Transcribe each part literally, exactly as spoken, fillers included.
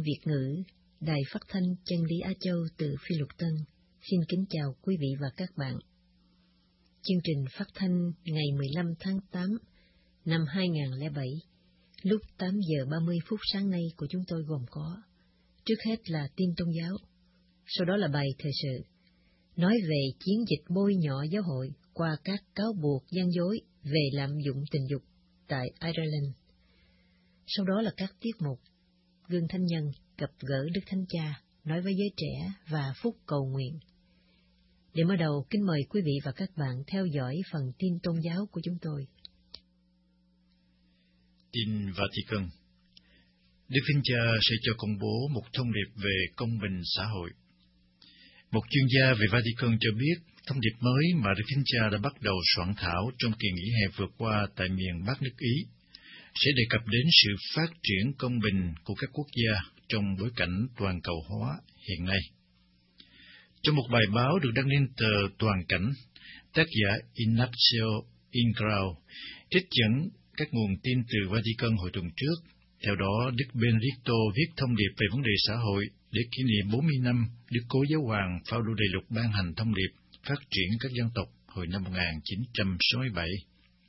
Việt ngữ, Đài Phát thanh Chân lý Á Châu từ Phi Luật Tân xin kính chào quý vị và các bạn. Chương trình phát thanh ngày mười lăm tháng tám năm hai nghìn không trăm lẻ bảy, lúc tám giờ ba mươi phút sáng nay của chúng tôi gồm có: trước hết là tin tôn giáo, sau đó là bài thời sự, nói về chiến dịch bôi nhọ giáo hội qua các cáo buộc gian dối về lạm dụng tình dục tại Ireland. Sau đó là các tiết mục Gương Thánh Nhân, gặp gỡ Đức Thánh Cha, nói với giới trẻ và phút cầu nguyện. Để mở đầu, kính mời quý vị và các bạn theo dõi phần tin tôn giáo của chúng tôi. Tin Vatican. Đức Thánh Cha sẽ cho công bố một thông điệp về công bình xã hội. Một chuyên gia về Vatican cho biết, thông điệp mới mà Đức Thánh Cha đã bắt đầu soạn thảo trong kỳ nghỉ hè vừa qua tại miền Bắc nước Ý sẽ đề cập đến sự phát triển công bình của các quốc gia trong bối cảnh toàn cầu hóa hiện nay. Trong một bài báo được đăng lên tờ Toàn Cảnh, tác giả Ignazio Ingrao trích dẫn các nguồn tin từ Vatican hồi tuần trước. Theo đó, Đức Benedicto viết thông điệp về vấn đề xã hội để kỷ niệm bốn mươi năm Đức Cố Giáo hoàng Phaolô Đệ Lục ban hành thông điệp phát triển các dân tộc hồi năm một nghìn chín trăm sáu mươi bảy.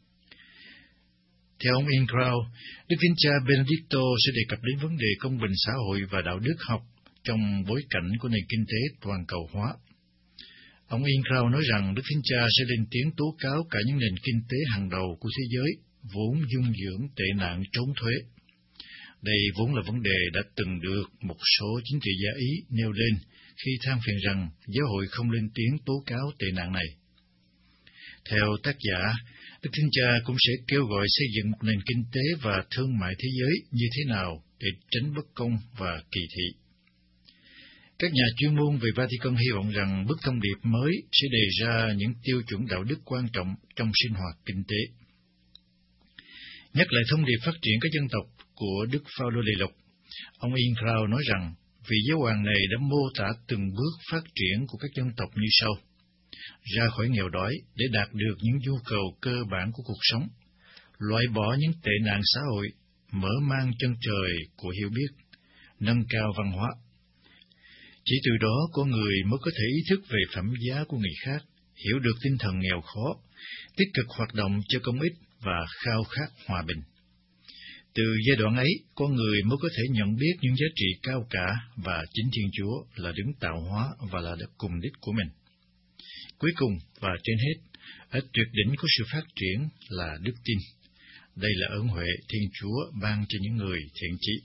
Theo ông Ingrao, Đức Thánh Cha Benedicto sẽ đề cập đến vấn đề công bình xã hội và đạo đức học trong bối cảnh của nền kinh tế toàn cầu hóa. Ông Ingrao nói rằng Đức Thánh Cha sẽ lên tiếng tố cáo cả những nền kinh tế hàng đầu của thế giới vốn dung dưỡng tệ nạn trốn thuế. Đây vốn là vấn đề đã từng được một số chính trị gia Ý nêu lên khi than phiền rằng giáo hội không lên tiếng tố cáo tệ nạn này. Theo tác giả, Đức Thánh Cha cũng sẽ kêu gọi xây dựng một nền kinh tế và thương mại thế giới như thế nào để tránh bất công và kỳ thị. Các nhà chuyên môn về Vatican hy vọng rằng bức thông điệp mới sẽ đề ra những tiêu chuẩn đạo đức quan trọng trong sinh hoạt kinh tế. Nhắc lại thông điệp phát triển các dân tộc của Đức Phaolô Đệ Lục, ông Ingrao nói rằng vị giáo hoàng này đã mô tả từng bước phát triển của các dân tộc như sau: ra khỏi nghèo đói để đạt được những nhu cầu cơ bản của cuộc sống, loại bỏ những tệ nạn xã hội, mở mang chân trời của hiểu biết, nâng cao văn hóa. Chỉ từ đó con người mới có thể ý thức về phẩm giá của người khác, hiểu được tinh thần nghèo khó, tích cực hoạt động cho công ích và khao khát hòa bình. Từ giai đoạn ấy, con người mới có thể nhận biết những giá trị cao cả và chính Thiên Chúa là đứng tạo hóa và là cùng đích của mình. Cuối cùng và trên hết, ở tuyệt đỉnh của sự phát triển là đức tin. Đây là ơn huệ Thiên Chúa ban cho những người thiện chí.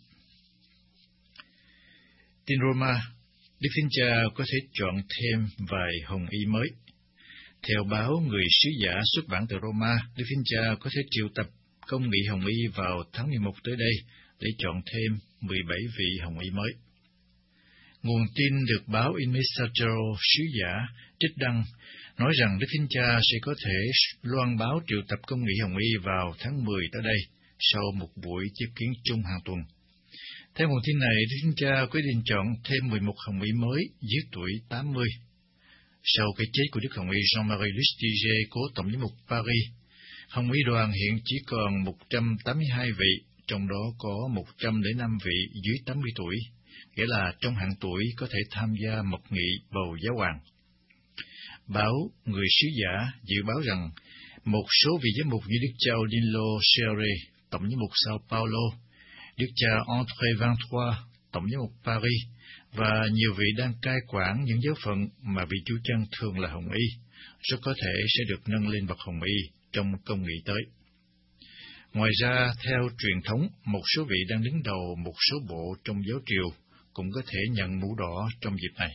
Tin Roma, Đức Thánh Cha có thể chọn thêm vài hồng y mới. Theo báo Người Sứ Giả xuất bản từ Roma, Đức Thánh Cha có thể triệu tập công nghị hồng y vào tháng mười một tới đây để chọn thêm mười bảy vị hồng y mới. Nguồn tin được báo Il Messaggero Sứ Giả trích đăng nói rằng Đức Thánh Cha sẽ có thể loan báo triệu tập công nghị hồng y vào tháng mười tới đây, sau một buổi tiếp kiến chung hàng tuần. Theo nguồn tin này, Đức Thánh Cha quyết định chọn thêm mười một hồng y mới dưới tuổi tám mươi. Sau cái chết của Đức Hồng y Jean-Marie Lustiger, cố tổng giám mục Paris, hồng y đoàn hiện chỉ còn một trăm tám mươi hai vị, trong đó có một trăm lẻ năm vị dưới tám mươi tuổi, nghĩa là trong hạng tuổi có thể tham gia mật nghị bầu giáo hoàng. Báo Người Sứ Giả dự báo rằng một số vị giám mục như Đức cha Odilo Serre, tổng giám mục Sao Paulo, Đức cha André Vingt-Trois, tổng giám mục Paris, và nhiều vị đang cai quản những giáo phận mà vị chú chân thường là hồng y, rất có thể sẽ được nâng lên bậc hồng y trong công nghị tới. Ngoài ra, theo truyền thống, một số vị đang đứng đầu một số bộ trong giáo triều cũng có thể nhận mũ đỏ trong dịp này.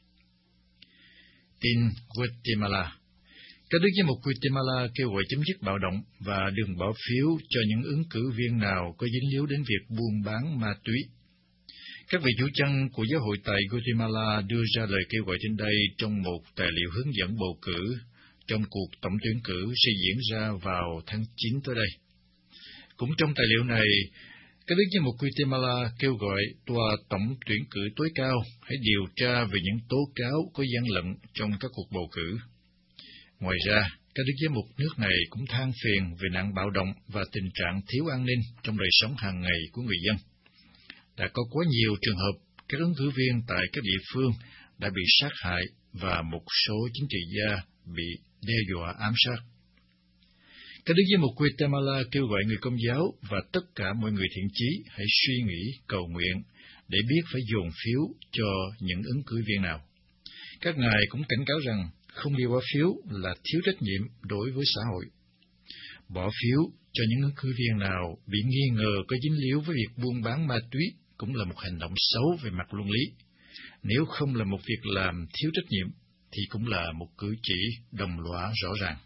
Tin Guatemala. Các đức giám mục Guatemala kêu gọi chấm dứt bạo động và đừng bỏ phiếu cho những ứng cử viên nào có dính líu đến việc buôn bán ma túy. Các vị chủ chăn của giáo hội tại Guatemala đưa ra lời kêu gọi trên đây trong một tài liệu hướng dẫn bầu cử trong cuộc tổng tuyển cử sẽ diễn ra vào tháng chín tới đây. Cũng trong tài liệu này, các đức giám mục Guatemala kêu gọi tòa tổng tuyển cử tối cao hãy điều tra về những tố cáo có gian lận trong các cuộc bầu cử. Ngoài ra, các đức giám mục nước này cũng than phiền về nạn bạo động và tình trạng thiếu an ninh trong đời sống hàng ngày của người dân. đã có quá nhiều trường hợp các ứng cử viên tại các địa phương đã bị sát hại và một số chính trị gia bị đe dọa ám sát. Các đức giám mục Guatemala kêu gọi người Công giáo và tất cả mọi người thiện chí hãy suy nghĩ, cầu nguyện để biết phải dồn phiếu cho những ứng cử viên nào. Các ngài cũng cảnh cáo rằng không đi bỏ phiếu là thiếu trách nhiệm đối với xã hội. Bỏ phiếu cho những ứng cử viên nào bị nghi ngờ có dính líu với việc buôn bán ma túy cũng là một hành động xấu về mặt luân lý. Nếu không là một việc làm thiếu trách nhiệm, thì cũng là một cử chỉ đồng lõa rõ ràng.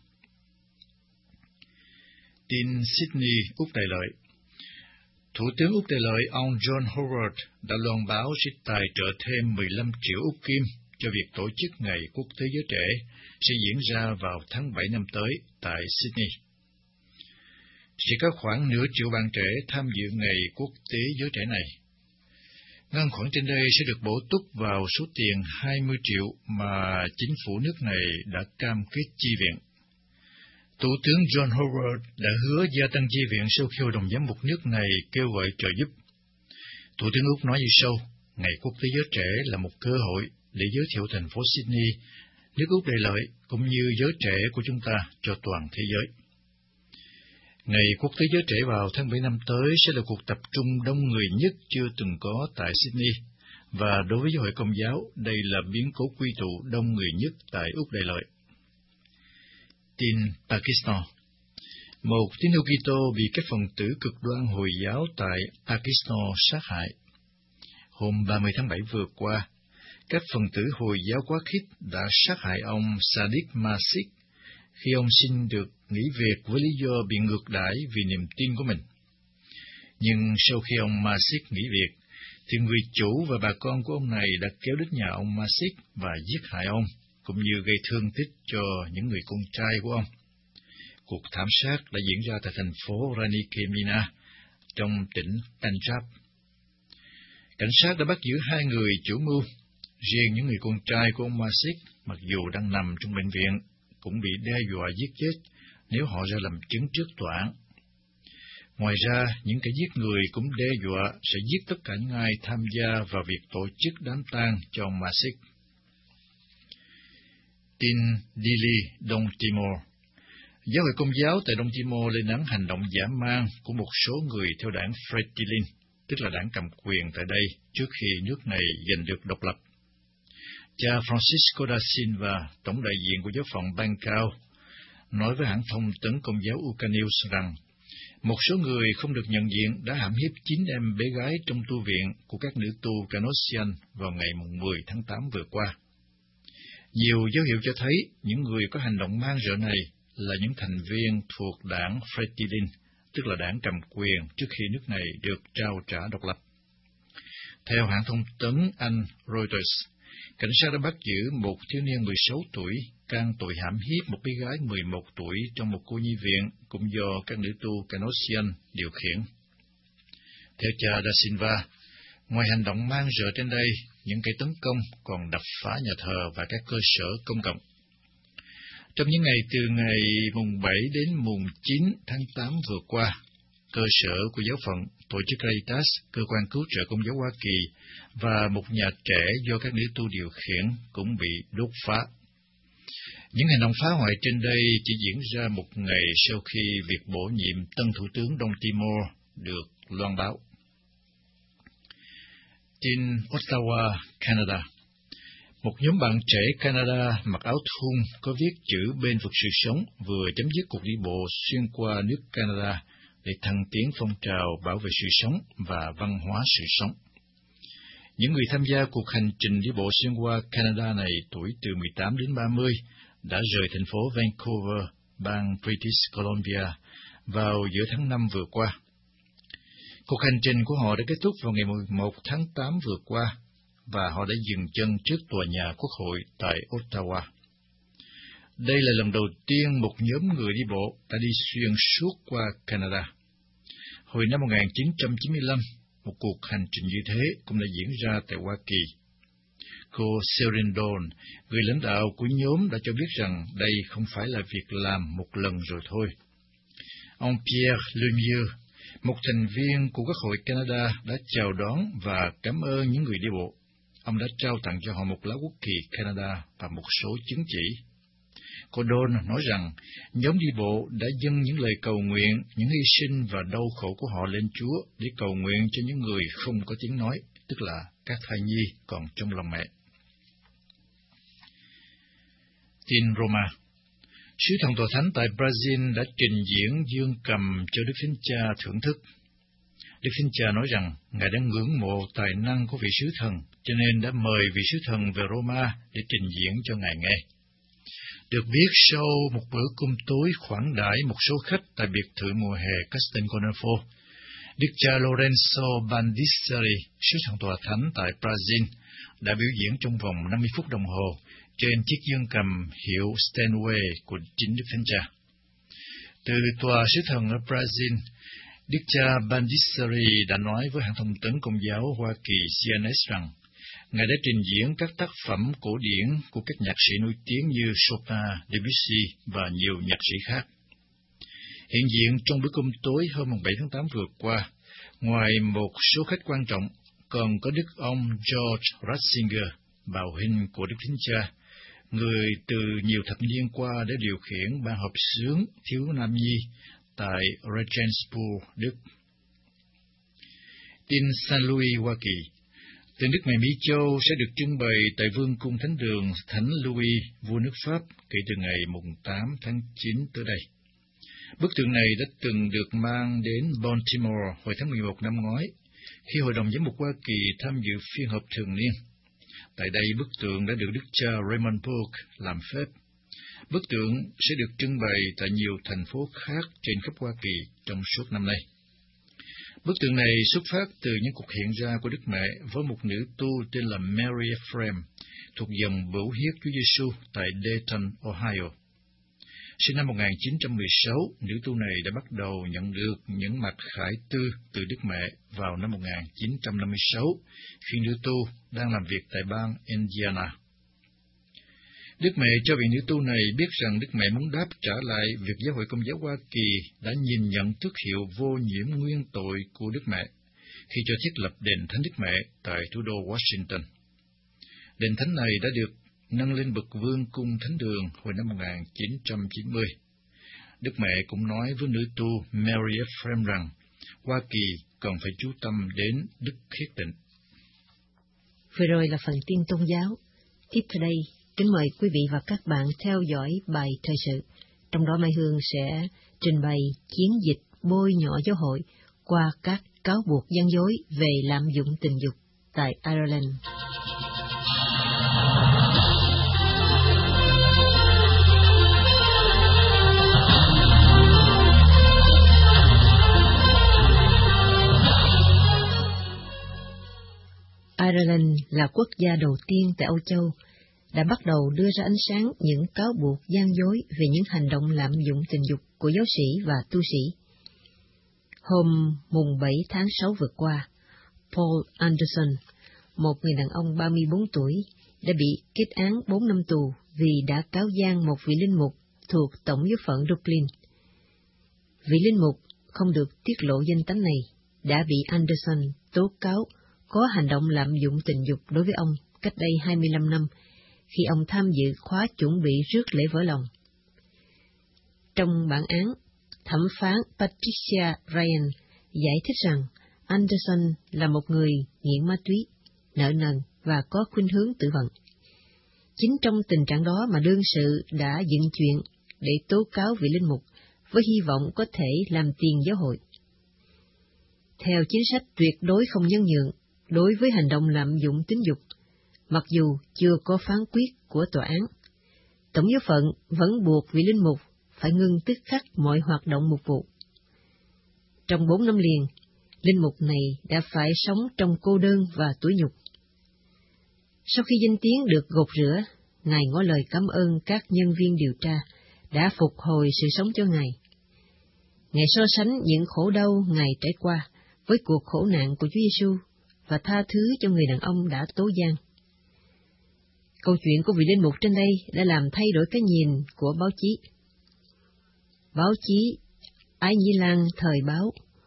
Tin Sydney, Úc Đại Lợi. Thủ tướng Úc Đại Lợi, ông John Howard đã loan báo sẽ tài trợ thêm mười lăm triệu Úc Kim cho việc tổ chức Ngày Quốc tế Giới Trẻ sẽ diễn ra vào tháng bảy năm tới tại Sydney. Sẽ có khoảng nửa triệu bạn trẻ tham dự Ngày Quốc tế Giới Trẻ này. Ngân khoản trên đây sẽ được bổ túc vào số tiền hai mươi triệu mà chính phủ nước này đã cam kết chi viện. Thủ tướng John Howard đã hứa gia tăng chi viện sau khi Hội đồng Giám mục nước này kêu gọi trợ giúp. Thủ tướng Úc nói như sau: Ngày Quốc tế Giới Trẻ là một cơ hội để giới thiệu thành phố Sydney, nước Úc Đại Lợi cũng như giới trẻ của chúng ta cho toàn thế giới. Ngày Quốc tế Giới Trẻ vào tháng bảy năm tới sẽ là cuộc tập trung đông người nhất chưa từng có tại Sydney, và đối với giáo hội Công giáo, đây là biến cố quy tụ đông người nhất tại Úc Đại Lợi. Tin Pakistan. Một tín hữu Kitô bị các phần tử cực đoan Hồi giáo tại Pakistan sát hại. Hôm ba mươi tháng bảy vừa qua, các phần tử Hồi giáo quá khích đã sát hại ông Sadiq Masih khi ông xin được nghỉ việc với lý do bị ngược đãi vì niềm tin của mình. Nhưng sau khi ông Masih nghỉ việc, thì người chủ và bà con của ông này đã kéo đến nhà ông Masih và giết hại ông, cũng như gây thương tích cho những người con trai của ông. Cuộc thảm sát đã diễn ra tại thành phố Ranikemina, trong tỉnh Punjab. Cảnh sát đã bắt giữ hai người chủ mưu. Riêng những người con trai của ông Masih, mặc dù đang nằm trong bệnh viện, cũng bị đe dọa giết chết nếu họ ra làm chứng trước tòa án. Ngoài ra, những kẻ giết người cũng đe dọa sẽ giết tất cả những ai tham gia vào việc tổ chức đám tang cho ông Masih. Tin Dili, Đông Timor. Giáo hội Công giáo tại Đông Timor lên án hành động dã man của một số người theo đảng Fretilin, tức là đảng cầm quyền tại đây, trước khi nước này giành được độc lập. Cha Francisco da Silva, tổng đại diện của giáo phận Bangkao, nói với hãng thông tấn Công giáo u ca News rằng một số người không được nhận diện đã hãm hiếp chín em bé gái trong tu viện của các nữ tu Canossian vào ngày mười tháng tám vừa qua. Nhiều dấu hiệu cho thấy những người có hành động man rợ này là những thành viên thuộc đảng Fretilin, tức là đảng cầm quyền trước khi nước này được trao trả độc lập. Theo hãng thông tấn Anh Reuters, cảnh sát đã bắt giữ một thiếu niên mười sáu tuổi can tội hãm hiếp một bé gái mười một tuổi trong một cô nhi viện cũng do các nữ tu Canossian điều khiển. Theo cha Da Silva, ngoài hành động man rợ trên đây, những kẻ tấn công còn đập phá nhà thờ và các cơ sở công cộng. Trong những ngày từ ngày mùng bảy đến mùng chín tháng tám vừa qua, cơ sở của giáo phận, tổ chức Caritas, cơ quan cứu trợ Công giáo Hoa Kỳ và một nhà trẻ do các nữ tu điều khiển cũng bị đốt phá. Những hành động phá hoại trên đây chỉ diễn ra một ngày sau khi việc bổ nhiệm tân thủ tướng Đông Timor được loan báo. Tin Ottawa, Canada. Một nhóm bạn trẻ Canada mặc áo thun có viết chữ bên vực sự sống vừa chấm dứt cuộc đi bộ xuyên qua nước Canada để thăng tiến phong trào bảo vệ sự sống và văn hóa sự sống. Những người tham gia cuộc hành trình đi bộ xuyên qua Canada này tuổi từ mười tám đến ba mươi đã rời thành phố Vancouver, bang British Columbia vào giữa tháng năm vừa qua. Cuộc hành trình của họ đã kết thúc vào ngày mười một tháng tám vừa qua, và họ đã dừng chân trước tòa nhà Quốc hội tại Ottawa. Đây là lần đầu tiên một nhóm người đi bộ đã đi xuyên suốt qua Canada. Hồi năm một nghìn chín trăm chín mươi lăm, một cuộc hành trình như thế cũng đã diễn ra tại Hoa Kỳ. Cô Serindon, người lãnh đạo của nhóm, đã cho biết rằng đây không phải là việc làm một lần rồi thôi. Ông Pierre Lemieux, một thành viên của Quốc hội Canada đã chào đón và cảm ơn những người đi bộ. Ông đã trao tặng cho họ một lá quốc kỳ Canada và một số chứng chỉ. Cô Dawn nói rằng nhóm đi bộ đã dâng những lời cầu nguyện, những hy sinh và đau khổ của họ lên Chúa để cầu nguyện cho những người không có tiếng nói, tức là các thai nhi còn trong lòng mẹ. Tin Roma. Sứ thần tòa thánh tại Brazil đã trình diễn dương cầm cho Đức Thánh Cha thưởng thức. Đức Thánh Cha nói rằng Ngài đã ngưỡng mộ tài năng của vị sứ thần, cho nên đã mời vị sứ thần về Roma để trình diễn cho Ngài nghe. Được biết, sau một bữa cơm tối khoản đãi một số khách tại biệt thự mùa hè Castel Gandolfo, Đức cha Lorenzo Bandisseri, sứ thần tòa thánh tại Brazil, đã biểu diễn trong vòng năm mươi phút đồng hồ trên chiếc dương cầm hiệu Steinway của chính Đức Thánh Cha. Từ tòa sứ thần ở Brazil, Đức cha Bandisseri đã nói với hãng thông tấn Công giáo Hoa Kỳ C N S rằng Ngài đã trình diễn các tác phẩm cổ điển của các nhạc sĩ nổi tiếng như Chopin, Debussy và nhiều nhạc sĩ khác. Hiện diện trong bữa cơm tối hôm bảy tháng tám vừa qua, ngoài một số khách quan trọng, còn có Đức ông George Ratzinger, bào huynh của Đức Thánh Cha, người từ nhiều thập niên qua đã điều khiển ban hợp xướng Thiếu Nam Nhi tại Regensburg, Đức. Tin Saint Louis, Hoa Kỳ. Tượng Đức Mẹ Mỹ Châu sẽ được trưng bày tại Vương cung Thánh đường Thánh Louis, vua nước Pháp, kể từ ngày tám tháng chín tới đây. Bức tượng này đã từng được mang đến Baltimore hồi tháng mười một năm ngoái, khi Hội đồng Giám mục Hoa Kỳ tham dự phiên họp thường niên. Tại đây, bức tượng đã được Đức cha Raymond Burke làm phép. Bức tượng sẽ được trưng bày tại nhiều thành phố khác trên khắp Hoa Kỳ trong suốt năm nay. Bức tượng này xuất phát từ những cuộc hiện ra của Đức Mẹ với một nữ tu tên là Mary Ephraim, thuộc dòng Bửu Hiết Chúa Giêsu tại Dayton, Ohio. Sinh năm một nghìn chín trăm mười sáu, nữ tu này đã bắt đầu nhận được những mặt khải tư từ Đức Mẹ vào năm một nghìn chín trăm năm mươi sáu, khi nữ tu đang làm việc tại bang Indiana. Đức Mẹ cho vị nữ tu này biết rằng Đức Mẹ muốn đáp trả lại việc Giáo hội Công giáo Hoa Kỳ đã nhìn nhận tước hiệu vô nhiễm nguyên tội của Đức Mẹ khi cho thiết lập đền Thánh Đức Mẹ tại thủ đô Washington. Đền Thánh này đã được nâng lên bậc Vương cung Thánh đường hồi năm một nghìn chín trăm chín mươi. Đức Mẹ cũng nói với nữ tu Mary Ephraim rằng Hoa Kỳ cần phải chú tâm đến đức khiết tịnh. Vừa rồi là phần tin tôn giáo. Tiếp theo đây, kính mời quý vị và các bạn theo dõi bài thời sự. Trong đó Mai Hương sẽ trình bày chiến dịch bôi nhọ giáo hội qua các cáo buộc gian dối về lạm dụng tình dục tại Ireland. Ireland là quốc gia đầu tiên tại Âu Châu đã bắt đầu đưa ra ánh sáng những cáo buộc gian dối về những hành động lạm dụng tình dục của giáo sĩ và tu sĩ. Hôm mùng bảy tháng sáu vừa qua, Paul Anderson, một người đàn ông ba mươi bốn tuổi, đã bị kết án bốn năm tù vì đã cáo gian một vị linh mục thuộc Tổng giáo phận Dublin. Vị linh mục không được tiết lộ danh tính này đã bị Anderson tố cáo có hành động lạm dụng tình dục đối với ông cách đây hai mươi lăm năm, khi ông tham dự khóa chuẩn bị rước lễ vỡ lòng. Trong bản án, thẩm phán Patricia Ryan giải thích rằng Anderson là một người nghiện ma túy, nợ nần và có khuynh hướng tự vận. Chính trong tình trạng đó mà đương sự đã dựng chuyện để tố cáo vị linh mục với hy vọng có thể làm tiền giáo hội. Theo chính sách tuyệt đối không nhân nhượng đối với hành động lạm dụng tính dục, mặc dù chưa có phán quyết của tòa án, Tổng giáo phận vẫn buộc vị linh mục phải ngưng tức khắc mọi hoạt động mục vụ. Trong bốn năm liền, linh mục này đã phải sống trong cô đơn và tủi nhục. Sau khi danh tiếng được gột rửa, Ngài ngỏ lời cảm ơn các nhân viên điều tra đã phục hồi sự sống cho Ngài. Ngài so sánh những khổ đau Ngài trải qua với cuộc khổ nạn của Chúa Giêsu và tha thứ cho người đàn ông đã tố gian. Câu chuyện của vị linh mục trên đây đã làm thay đổi cái nhìn của báo chí. Báo chí Ái Nhĩ Lan thời báo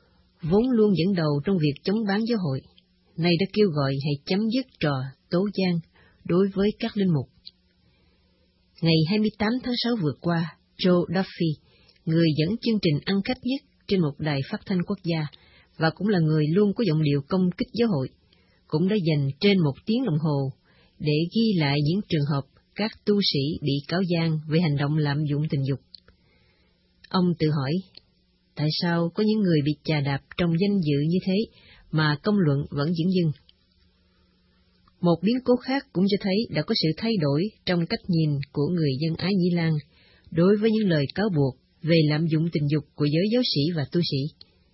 vốn luôn dẫn đầu trong việc chống bán giáo hội, nay đã kêu gọi hãy chấm dứt trò tố gian đối với các linh mục. Ngày hai mươi tám tháng sáu vừa qua, Joe Duffy, người dẫn chương trình ăn khách nhất trên một đài phát thanh quốc gia, và cũng là người luôn có giọng điệu công kích giáo hội, cũng đã dành trên một tiếng đồng hồ để ghi lại những trường hợp các tu sĩ bị cáo gian về hành động lạm dụng tình dục. Ông tự hỏi, tại sao có những người bị chà đạp trong danh dự như thế mà công luận vẫn dửng dưng? Một biến cố khác cũng cho thấy đã có sự thay đổi trong cách nhìn của người dân Ái Nhĩ Lan đối với những lời cáo buộc về lạm dụng tình dục của giới giáo sĩ và tu sĩ.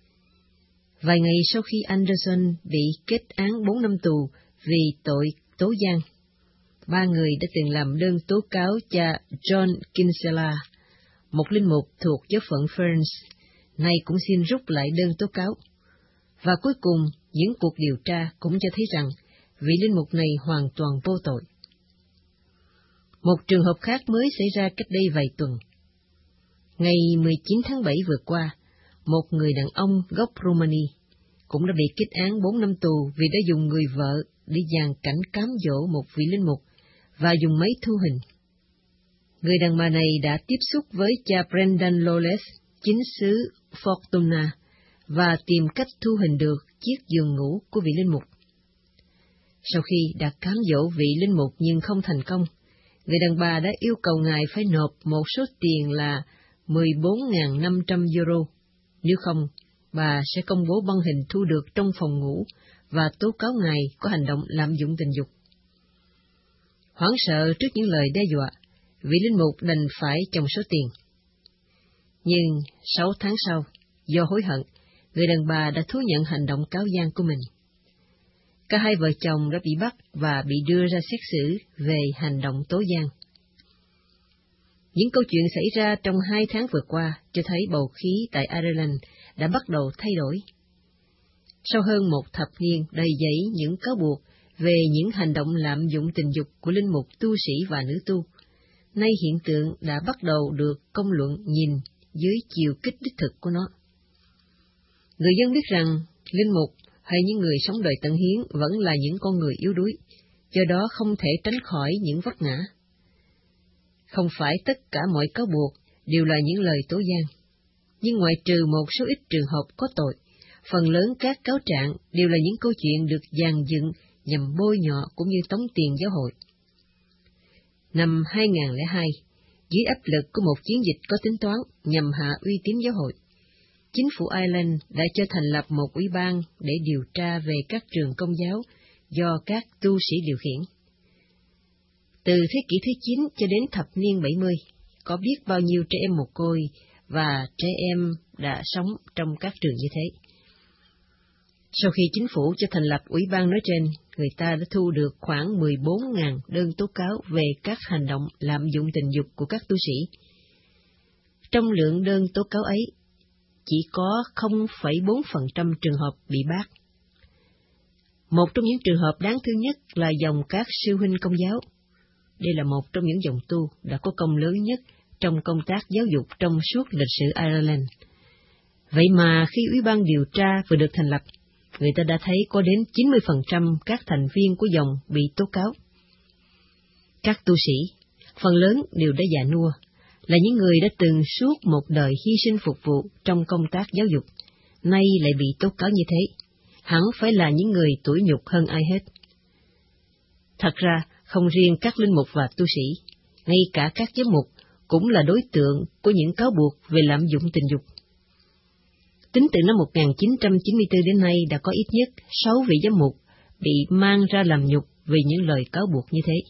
Vài ngày sau khi Anderson bị kết án bốn năm tù vì tội tố gian, ba người đã từng làm đơn tố cáo cha John Kinsella, một linh mục thuộc giáo phận Ferns, nay cũng xin rút lại đơn tố cáo. Và cuối cùng, những cuộc điều tra cũng cho thấy rằng vị linh mục này hoàn toàn vô tội. Một trường hợp khác mới xảy ra cách đây vài tuần. Ngày mười chín tháng bảy vừa qua, một người đàn ông gốc Romania cũng đã bị kết án bốn năm tù vì đã dùng người vợ để dàn cảnh cám dỗ một vị linh mục và dùng máy thu hình. Người đàn bà này đã tiếp xúc với cha Brendan Lawless, chính xứ Fortuna, và tìm cách thu hình được chiếc giường ngủ của vị linh mục. Sau khi đã cám dỗ vị linh mục nhưng không thành công, người đàn bà đã yêu cầu ngài phải nộp một số tiền là mười bốn nghìn năm trăm euro, nếu không, bà sẽ công bố băng hình thu được trong phòng ngủ và tố cáo ngài có hành động lạm dụng tình dục. Hoảng sợ trước những lời đe dọa, vị linh mục đành phải chồng số tiền. Nhưng sáu tháng sau, do hối hận, người đàn bà đã thú nhận hành động cáo gian của mình. Cả hai vợ chồng đã bị bắt và bị đưa ra xét xử về hành động tố gian. Những câu chuyện xảy ra trong hai tháng vừa qua cho thấy bầu khí tại Ireland đã bắt đầu thay đổi. Sau hơn một thập niên đầy dẫy những cáo buộc về những hành động lạm dụng tình dục của linh mục, tu sĩ và nữ tu, nay hiện tượng đã bắt đầu được công luận nhìn dưới chiều kích đích thực của nó. Người dân biết rằng linh mục hay những người sống đời tận hiến vẫn là những con người yếu đuối, do đó không thể tránh khỏi những vấp ngã. Không phải tất cả mọi cáo buộc đều là những lời tố gian, nhưng ngoại trừ một số ít trường hợp có tội, phần lớn các cáo trạng đều là những câu chuyện được dàn dựng nhằm bôi nhọ cũng như tống tiền giáo hội. Năm hai nghìn không trăm lẻ hai, dưới áp lực của một chiến dịch có tính toán nhằm hạ uy tín giáo hội, chính phủ Ireland đã cho thành lập một ủy ban để điều tra về các trường công giáo do các tu sĩ điều khiển. Từ thế kỷ thứ chín cho đến thập niên bảy mươi, có biết bao nhiêu trẻ em mồ côi và trẻ em đã sống trong các trường như thế. Sau khi chính phủ cho thành lập ủy ban nói trên, người ta đã thu được khoảng mười bốn nghìn đơn tố cáo về các hành động lạm dụng tình dục của các tu sĩ. Trong lượng đơn tố cáo ấy, chỉ có không phẩy bốn phần trăm trường hợp bị bác. Một trong những trường hợp đáng thương nhất là dòng các sư huynh công giáo. Đây là một trong những dòng tu đã có công lớn nhất trong công tác giáo dục trong suốt lịch sử Ireland. Vậy mà khi ủy ban điều tra vừa được thành lập, người ta đã thấy có đến chín mươi phần trăm các thành viên của dòng bị tố cáo. Các tu sĩ, phần lớn đều đã già nua, là những người đã từng suốt một đời hy sinh phục vụ trong công tác giáo dục, nay lại bị tố cáo như thế, hẳn phải là những người tủi nhục hơn ai hết. Thật ra, không riêng các linh mục và tu sĩ, ngay cả các giám mục cũng là đối tượng của những cáo buộc về lạm dụng tình dục. Tính từ năm một nghìn chín trăm chín mươi tư đến nay đã có ít nhất sáu vị giám mục bị mang ra làm nhục vì những lời cáo buộc như thế.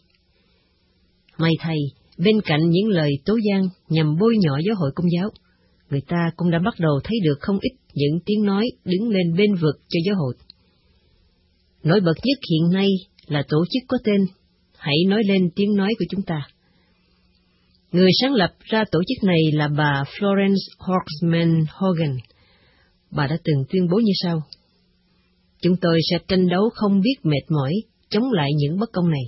May thay, bên cạnh những lời tố gian nhằm bôi nhọ giáo hội Công giáo, người ta cũng đã bắt đầu thấy được không ít những tiếng nói đứng lên bên vực cho giáo hội. Nổi bật nhất hiện nay là tổ chức có tên Hãy nói lên tiếng nói của chúng ta. Người sáng lập ra tổ chức này là bà Florence Horseman Hogan. Bà đã từng tuyên bố như sau: chúng tôi sẽ tranh đấu không biết mệt mỏi, chống lại những bất công này.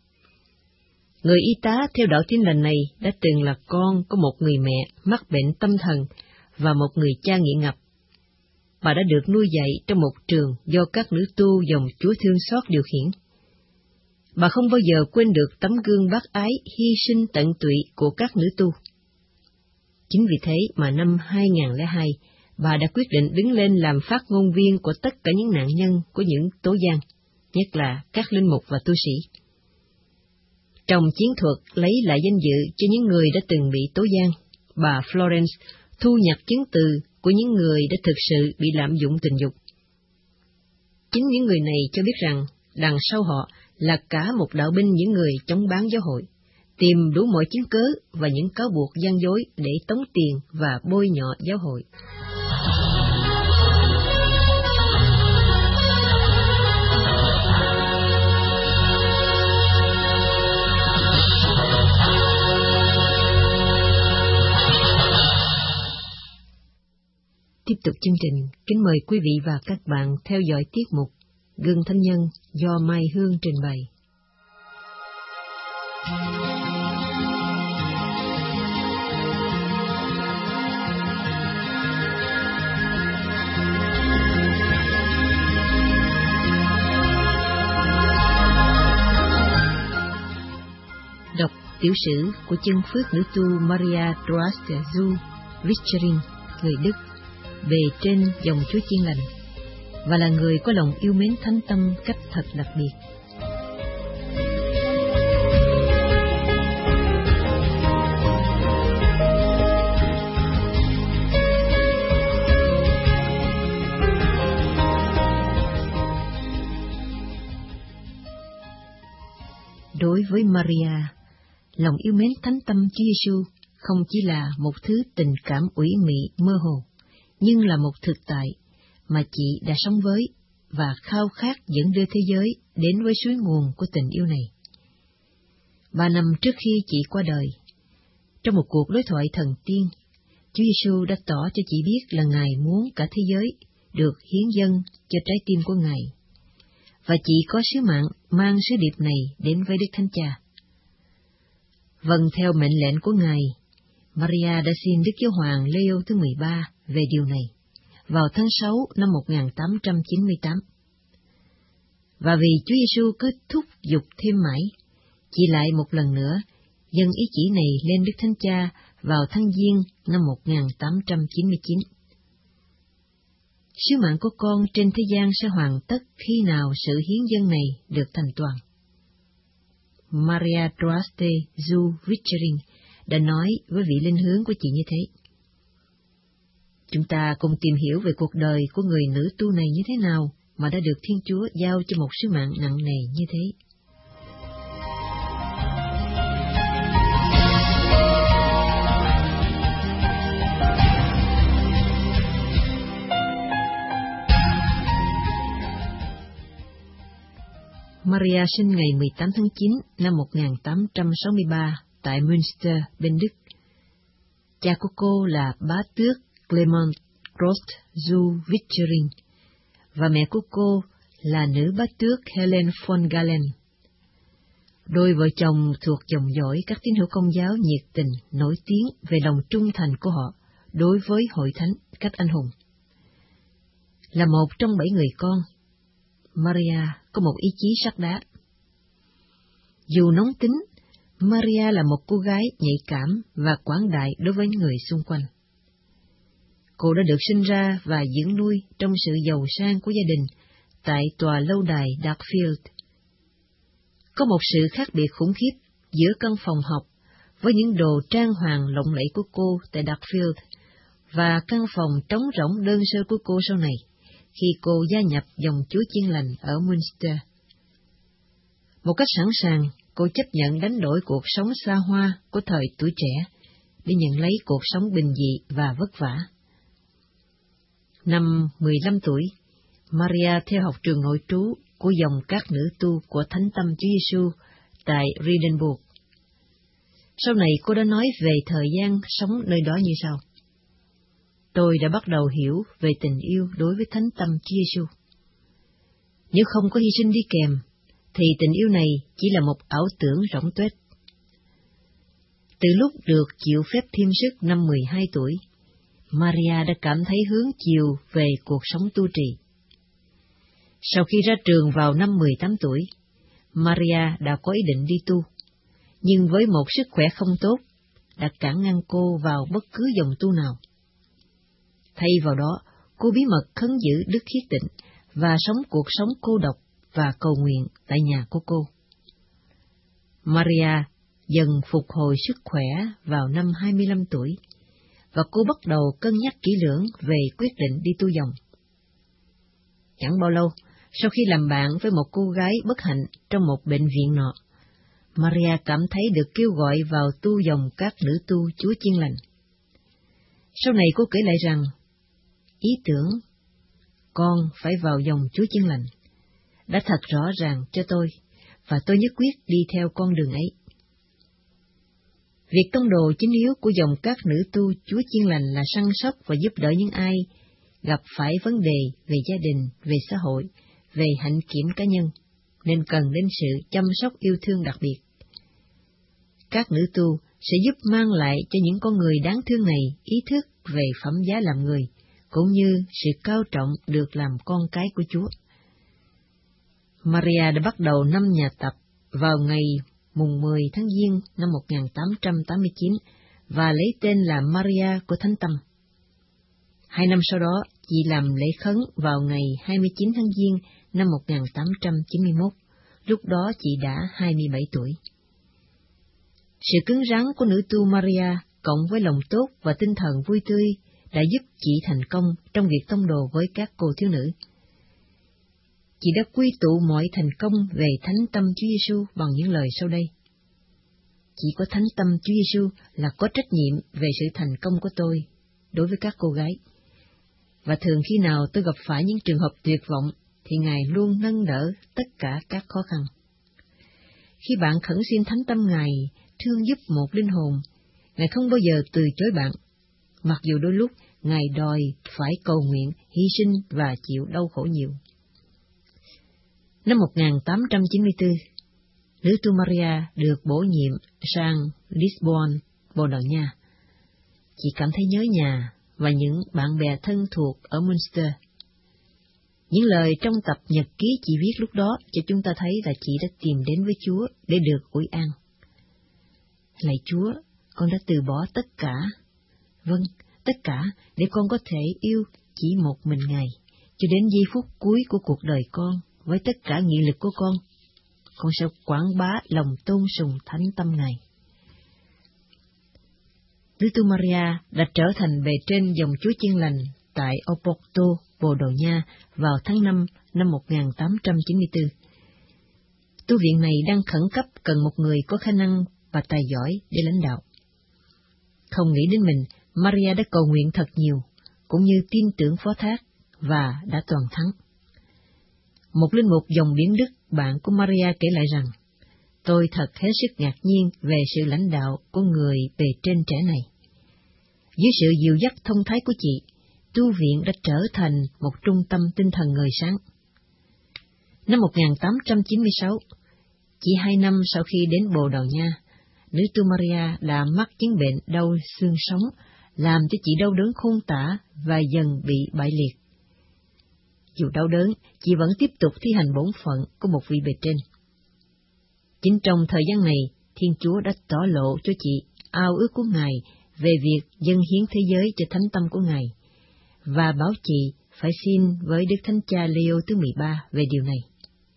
Người y tá theo đạo Tin lành này đã từng là con của một người mẹ mắc bệnh tâm thần và một người cha nghiện ngập. bà đã được nuôi dạy trong một trường do các nữ tu dòng Chúa thương xót điều khiển. Bà không bao giờ quên được tấm gương bác ái, hy sinh tận tụy của các nữ tu. Chính vì thế mà năm hai nghìn lẻ hai, bà đã quyết định đứng lên làm phát ngôn viên của tất cả những nạn nhân của những tố gian, nhất là các linh mục và tu sĩ. Trong chiến thuật lấy lại danh dự cho những người đã từng bị tố gian, bà Florence thu nhặt chứng từ của những người đã thực sự bị lạm dụng tình dục. Chính những người này cho biết rằng đằng sau họ là cả một đạo binh những người chống bán giáo hội, tìm đủ mọi chứng cớ và những cáo buộc gian dối để tống tiền và bôi nhọ giáo hội. Tiếp tục chương trình, kính mời quý vị và các bạn theo dõi tiết mục Gương Thánh Nhân do Mai Hương trình bày. Đọc tiểu sử của chân phước nữ tu Maria Trost zu Richtering, người Đức, về trên dòng Chúa Chiên Lành, và là người có lòng yêu mến thánh tâm cách thật đặc biệt. Đối với Maria, lòng yêu mến thánh tâm Chúa Giêsu không chỉ là một thứ tình cảm ủy mị mơ hồ, nhưng là một thực tại mà chị đã sống với và khao khát dẫn đưa thế giới đến với suối nguồn của tình yêu này. Ba năm trước khi chị qua đời, trong một cuộc đối thoại thần tiên, Chúa Giêsu đã tỏ cho chị biết là Ngài muốn cả thế giới được hiến dâng cho trái tim của Ngài, và chị có sứ mạng mang sứ điệp này đến với Đức Thánh Cha. Vâng theo mệnh lệnh của Ngài, Maria đã xin Đức Giáo hoàng Leo thứ mười ba về điều này vào tháng sáu năm một nghìn tám trăm chín mươi tám. Và vì Chúa Giêsu cứ thúc giục thêm mãi, chị lại một lần nữa dâng ý chỉ này lên Đức Thánh Cha vào tháng Giêng năm một nghìn tám trăm chín mươi chín. Sứ mạng của con trên thế gian sẽ hoàn tất khi nào sự hiến dâng này được thành toàn. Maria Troste zu Richtering đã nói với vị linh hướng của chị như thế. Chúng ta cùng tìm hiểu về cuộc đời của người nữ tu này như thế nào mà đã được Thiên Chúa giao cho một sứ mạng nặng nề như thế. Maria sinh ngày mười tám tháng chín năm một nghìn tám trăm sáu mươi ba tại Münster, bên Đức. Cha của cô là bá tước Clement Trost zu Richtering, và mẹ của cô là nữ bá tước Helen von Galen. Đôi vợ chồng thuộc dòng dõi các tín hữu Công giáo nhiệt tình, nổi tiếng về lòng trung thành của họ đối với hội thánh cách anh hùng. Là một trong bảy người con, Maria có một ý chí sắt đá. Dù nóng tính, Maria là một cô gái nhạy cảm và quảng đại đối với người xung quanh. Cô đã được sinh ra và dưỡng nuôi trong sự giàu sang của gia đình tại tòa lâu đài Darkfield. Có một sự khác biệt khủng khiếp giữa căn phòng học với những đồ trang hoàng lộng lẫy của cô tại Darkfield và căn phòng trống rỗng đơn sơ của cô sau này, khi cô gia nhập dòng Chúa Chiên Lành ở Münster. Một cách sẵn sàng, cô chấp nhận đánh đổi cuộc sống xa hoa của thời tuổi trẻ để nhận lấy cuộc sống bình dị và vất vả. Năm mười lăm tuổi, Maria theo học trường nội trú của dòng các nữ tu của Thánh Tâm Chúa Giêsu tại Riedenburg. Sau này cô đã nói về thời gian sống nơi đó như sau: Tôi đã bắt đầu hiểu về tình yêu đối với Thánh Tâm Chúa Giêsu. Nếu không có hy sinh đi kèm, thì tình yêu này chỉ là một ảo tưởng rỗng tuếch. Từ lúc được chịu phép thêm sức năm mười hai tuổi, Maria đã cảm thấy hướng chiều về cuộc sống tu trì. Sau khi ra trường vào năm mười tám tuổi, Maria đã có ý định đi tu, nhưng với một sức khỏe không tốt, đã cản ngăn cô vào bất cứ dòng tu nào. Thay vào đó, cô bí mật khấn giữ đức khiết tịnh và sống cuộc sống cô độc và cầu nguyện tại nhà của cô. Maria dần phục hồi sức khỏe vào năm hai mươi lăm tuổi, và cô bắt đầu cân nhắc kỹ lưỡng về quyết định đi tu dòng. Chẳng bao lâu, sau khi làm bạn với một cô gái bất hạnh trong một bệnh viện nọ, Maria cảm thấy được kêu gọi vào tu dòng các nữ tu Chúa Chiên Lành. Sau này cô kể lại rằng, ý tưởng con phải vào dòng Chúa Chiên Lành đã thật rõ ràng cho tôi, và tôi nhất quyết đi theo con đường ấy. Việc tông đồ chính yếu của dòng các nữ tu Chúa Chiên Lành là săn sóc và giúp đỡ những ai gặp phải vấn đề về gia đình, về xã hội, về hạnh kiểm cá nhân, nên cần đến sự chăm sóc yêu thương đặc biệt. Các nữ tu sẽ giúp mang lại cho những con người đáng thương này ý thức về phẩm giá làm người, cũng như sự cao trọng được làm con cái của Chúa. Maria đã bắt đầu năm nhà tập vào ngày mùng mười tháng Giêng năm một nghìn tám trăm tám mươi chín và lấy tên là Maria của Thánh Tâm. Hai năm sau đó, chị làm lễ khấn vào ngày hai mươi chín tháng Giêng năm một nghìn tám trăm chín mươi mốt, lúc đó chị đã hai mươi bảy tuổi. Sự cứng rắn của nữ tu Maria cộng với lòng tốt và tinh thần vui tươi đã giúp chị thành công trong việc tông đồ với các cô thiếu nữ. Chị đã quy tụ mọi thành công về Thánh Tâm Chúa Giêsu bằng những lời sau đây. Chỉ có Thánh Tâm Chúa Giêsu là có trách nhiệm về sự thành công của tôi đối với các cô gái. Và thường khi nào tôi gặp phải những trường hợp tuyệt vọng, thì Ngài luôn nâng đỡ tất cả các khó khăn. Khi bạn khẩn xin Thánh Tâm Ngài thương giúp một linh hồn, Ngài không bao giờ từ chối bạn, mặc dù đôi lúc Ngài đòi phải cầu nguyện, hy sinh và chịu đau khổ nhiều. Năm một nghìn tám trăm chín mươi tư, nữ tu Maria được bổ nhiệm sang Lisbon, Bồ Đào Nha. Chị cảm thấy nhớ nhà và những bạn bè thân thuộc ở Munster. Những lời trong tập nhật ký chị viết lúc đó cho chúng ta thấy là chị đã tìm đến với Chúa để được ủi an. Lạy Chúa, con đã từ bỏ tất cả. Vâng, tất cả để con có thể yêu chỉ một mình Ngài, cho đến giây phút cuối của cuộc đời con. Với tất cả nghị lực của con, con sẽ quảng bá lòng tôn sùng Thánh Tâm Ngài. Nữ tu Maria đã trở thành bề trên dòng Chúa Chiên Lành tại Oporto, Bồ Đào Nha vào tháng năm năm một nghìn tám trăm chín mươi tư. Tu viện này đang khẩn cấp cần một người có khả năng và tài giỏi để lãnh đạo. Không nghĩ đến mình, Maria đã cầu nguyện thật nhiều, cũng như tin tưởng phó thác, và đã toàn thắng. Một linh mục dòng Biển Đức, bạn của Maria kể lại rằng, tôi thật hết sức ngạc nhiên về sự lãnh đạo của người bề trên trẻ này. Dưới sự dìu dắt thông thái của chị, tu viện đã trở thành một trung tâm tinh thần ngời sáng. Năm một nghìn tám trăm chín mươi sáu, chỉ hai năm sau khi đến Bồ Đào Nha, nữ tu Maria đã mắc chứng bệnh đau xương sống, làm cho chị đau đớn khôn tả và dần bị bại liệt. Dù đau đớn, chị vẫn tiếp tục thi hành bổn phận của một vị bề trên. Chính trong thời gian này, Thiên Chúa đã tỏ lộ cho chị ao ước của Ngài về việc dâng hiến thế giới cho Thánh Tâm của Ngài, và bảo chị phải xin với Đức Thánh Cha Leo thứ mười ba về điều này.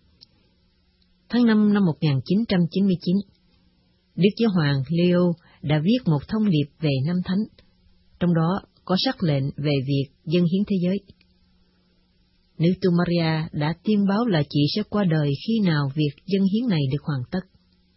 Tháng năm năm một nghìn chín trăm chín mươi chín, Đức Giáo hoàng Leo đã viết một thông điệp về Năm Thánh, trong đó có sắc lệnh về việc dâng hiến thế giới. Nữ tu Maria đã tiên báo là chị sẽ qua đời khi nào việc dâng hiến này được hoàn tất.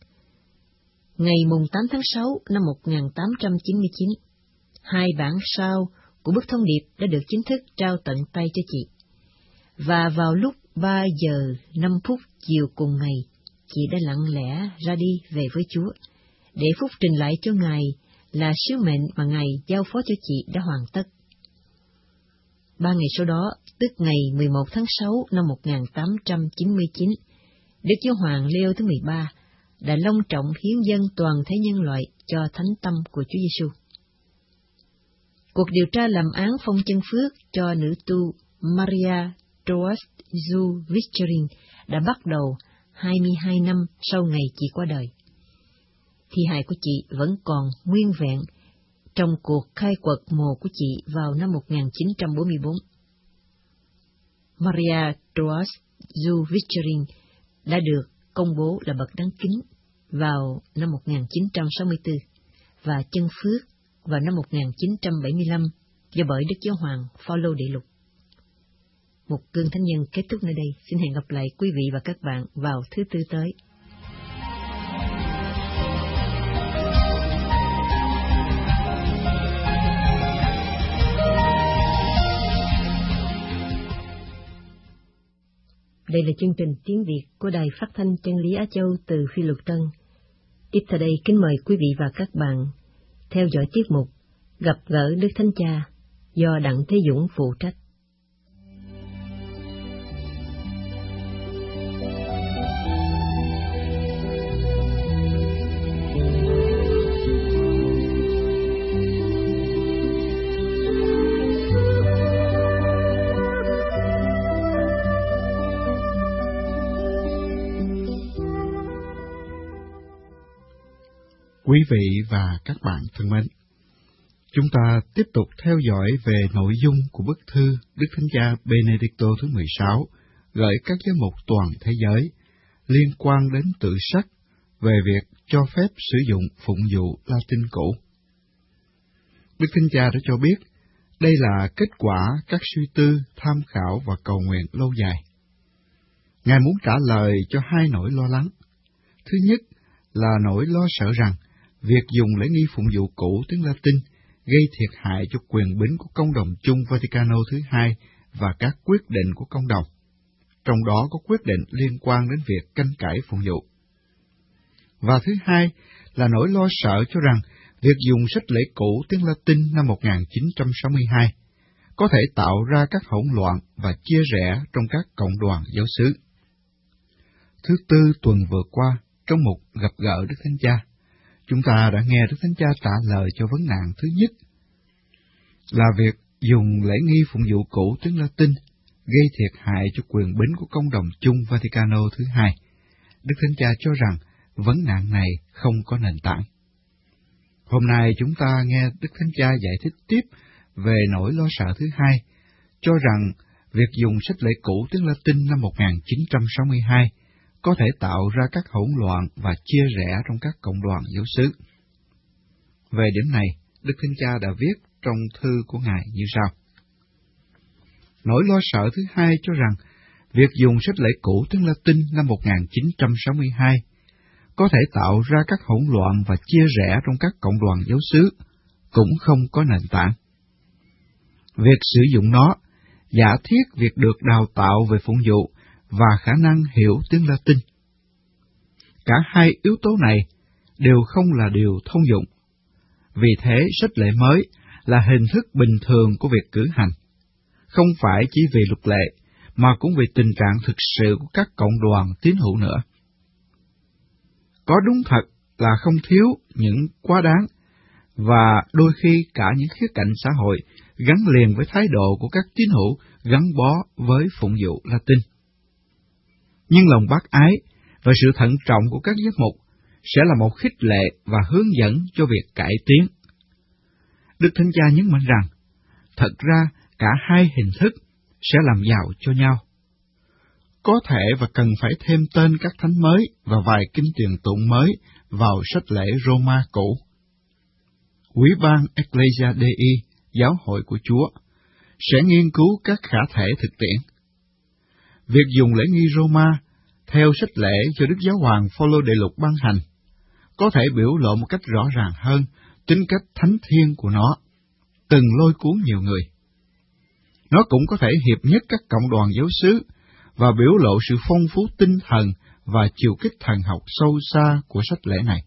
Ngày mùng tám tháng sáu năm một nghìn tám trăm chín mươi chín, hai bản sao của bức thông điệp đã được chính thức trao tận tay cho chị. Và vào lúc ba giờ năm phút chiều cùng ngày, chị đã lặng lẽ ra đi về với Chúa, để phúc trình lại cho Ngài là sứ mệnh mà Ngài giao phó cho chị đã hoàn tất. Ba ngày sau đó, tức ngày mười một tháng sáu năm một nghìn tám trăm chín mươi chín, Đức Giáo hoàng Leo thứ mười ba đã long trọng hiến dâng toàn thể nhân loại cho Thánh Tâm của Chúa Giêsu. Cuộc điều tra làm án phong chân phước cho nữ tu Maria Troas Ju Vicherin đã bắt đầu hai mươi hai năm sau ngày chị qua đời. Thi hài của chị vẫn còn nguyên vẹn trong cuộc khai quật mộ của chị vào năm một nghìn chín trăm bốn mươi bốn. Maria Troas Ju Vicherin đã được công bố là bậc đáng kính vào năm một nghìn chín trăm sáu mươi tư và chân phước vào năm một nghìn chín trăm bảy mươi lăm do bởi Đức Giáo hoàng Phaolô Đệ Lục. Một cương thánh nhân kết thúc nơi đây. Xin hẹn gặp lại quý vị và các bạn vào thứ tư tới. Đây là chương trình tiếng Việt của Đài Phát thanh Chân lý Á Châu từ Phi Luật Tân. Tiếp theo đây kính mời quý vị và các bạn theo dõi tiết mục Gặp gỡ Đức Thánh Cha do Đặng Thế Dũng phụ trách. Quý vị và các bạn thân mến, chúng ta tiếp tục theo dõi về nội dung của bức thư Đức Thánh Cha Benedicto thứ mười sáu gửi các giám mục toàn thế giới liên quan đến tự sắc về việc cho phép sử dụng phụng vụ Latin cũ. Đức Thánh Cha đã cho biết đây là kết quả các suy tư, tham khảo và cầu nguyện lâu dài. Ngài muốn trả lời cho hai nỗi lo lắng. Thứ nhất là nỗi lo sợ rằng việc dùng lễ nghi phụng vụ cũ tiếng Latin gây thiệt hại cho quyền bính của Công đồng chung Vaticano thứ hai và các quyết định của Công đồng, trong đó có quyết định liên quan đến việc canh cải phụng vụ. Và thứ hai là nỗi lo sợ cho rằng việc dùng sách lễ cũ tiếng Latin năm một nghìn chín trăm sáu mươi hai có thể tạo ra các hỗn loạn và chia rẽ trong các cộng đoàn giáo xứ. Thứ tư tuần vừa qua, trong mục Gặp gỡ Đức Thánh Cha, chúng ta đã nghe Đức Thánh Cha trả lời cho vấn nạn thứ nhất là việc dùng lễ nghi phụng vụ cũ tiếng Latin gây thiệt hại cho quyền bính của Công đồng chung Vaticano thứ hai. Đức Thánh Cha cho rằng vấn nạn này không có nền tảng. Hôm nay chúng ta nghe Đức Thánh Cha giải thích tiếp về nỗi lo sợ thứ hai, cho rằng việc dùng sách lễ cũ tiếng Latin năm một nghìn chín trăm sáu mươi hai có thể tạo ra các hỗn loạn và chia rẽ trong các cộng đoàn giáo xứ. Về điểm này, Đức Thánh Cha đã viết trong thư của Ngài như sau. Nỗi lo sợ thứ hai cho rằng việc dùng sách lễ cũ tiếng Latin năm một nghìn chín trăm sáu mươi hai có thể tạo ra các hỗn loạn và chia rẽ trong các cộng đoàn giáo xứ cũng không có nền tảng. Việc sử dụng nó giả thiết việc được đào tạo về phụng vụ và khả năng hiểu tiếng Latin. Cả hai yếu tố này đều không là điều thông dụng. Vì thế, sách lệ mới là hình thức bình thường của việc cử hành, không phải chỉ vì luật lệ, mà cũng vì tình trạng thực sự của các cộng đoàn tín hữu nữa. Có đúng thật là không thiếu những quá đáng, và đôi khi cả những khía cạnh xã hội gắn liền với thái độ của các tín hữu gắn bó với phụng vụ Latin. Nhưng lòng bác ái và sự thận trọng của các giám mục sẽ là một khích lệ và hướng dẫn cho việc cải tiến. Đức Thánh Cha nhấn mạnh rằng, thật ra cả hai hình thức sẽ làm giàu cho nhau. Có thể và cần phải thêm tên các thánh mới và vài kinh tiền tụng mới vào sách lễ Roma cũ. Ủy ban Ecclesia Dei, giáo hội của Chúa, sẽ nghiên cứu các khả thể thực tiễn. Việc dùng lễ nghi Roma theo sách lễ do Đức Giáo hoàng Phaolô Đệ Lục ban hành có thể biểu lộ một cách rõ ràng hơn tính cách thánh thiêng của nó, từng lôi cuốn nhiều người. Nó cũng có thể hiệp nhất các cộng đoàn giáo xứ và biểu lộ sự phong phú tinh thần và chiều kích thần học sâu xa của sách lễ này.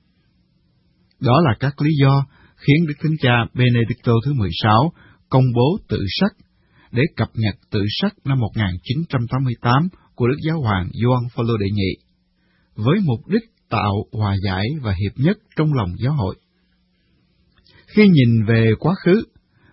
Đó là các lý do khiến Đức Thánh Cha Benedicto thứ mười sáu công bố tự sắc để cập nhật tự sắc năm một nghìn chín trăm tám mươi tám của Đức Giáo hoàng Gioan Phaolô đệ nhị, với mục đích tạo hòa giải và hiệp nhất trong lòng giáo hội. Khi nhìn về quá khứ,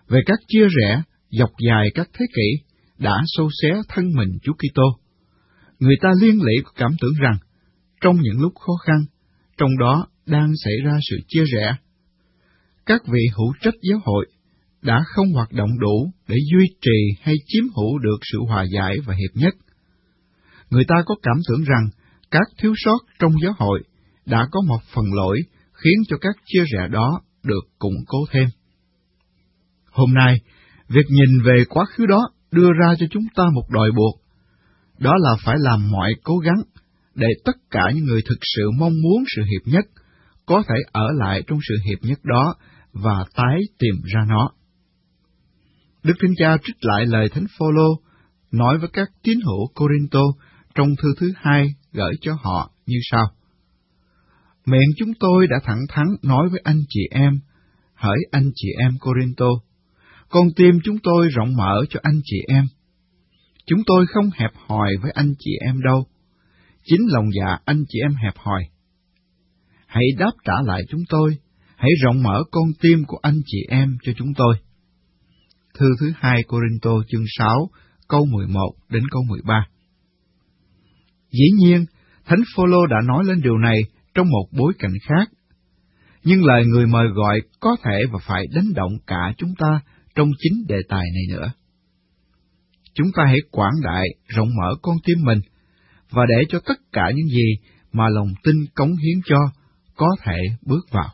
về các chia rẽ dọc dài các thế kỷ đã xâu xé thân mình Chúa Kitô. Người ta liên lỉ có cảm tưởng rằng trong những lúc khó khăn, trong đó đang xảy ra sự chia rẽ, các vị hữu trách giáo hội đã không hoạt động đủ để duy trì hay chiếm hữu được sự hòa giải và hiệp nhất. Người ta có cảm tưởng rằng các thiếu sót trong giáo hội đã có một phần lỗi khiến cho các chia rẽ đó được củng cố thêm. Hôm nay, việc nhìn về quá khứ đó đưa ra cho chúng ta một đòi buộc, đó là phải làm mọi cố gắng để tất cả những người thực sự mong muốn sự hiệp nhất có thể ở lại trong sự hiệp nhất đó và tái tìm ra nó. Đức Thánh Cha trích lại lời Thánh Phôlô nói với các tín hữu Cô-rinh-tô trong thư thứ hai gửi cho họ như sau: Miệng chúng tôi đã thẳng thắn nói với anh chị em, hỡi anh chị em Cô-rinh-tô, con tim chúng tôi rộng mở cho anh chị em. Chúng tôi không hẹp hòi với anh chị em đâu, chính lòng dạ anh chị em hẹp hòi. Hãy đáp trả lại chúng tôi, hãy rộng mở con tim của anh chị em cho chúng tôi. Thư thứ hai Cô-rinh-tô chương sáu, câu mười một đến câu mười ba. Dĩ nhiên, Thánh Phôlô đã nói lên điều này trong một bối cảnh khác, nhưng lời người mời gọi có thể và phải đánh động cả chúng ta trong chính đề tài này nữa. Chúng ta hãy quảng đại, rộng mở con tim mình, và để cho tất cả những gì mà lòng tin cống hiến cho có thể bước vào.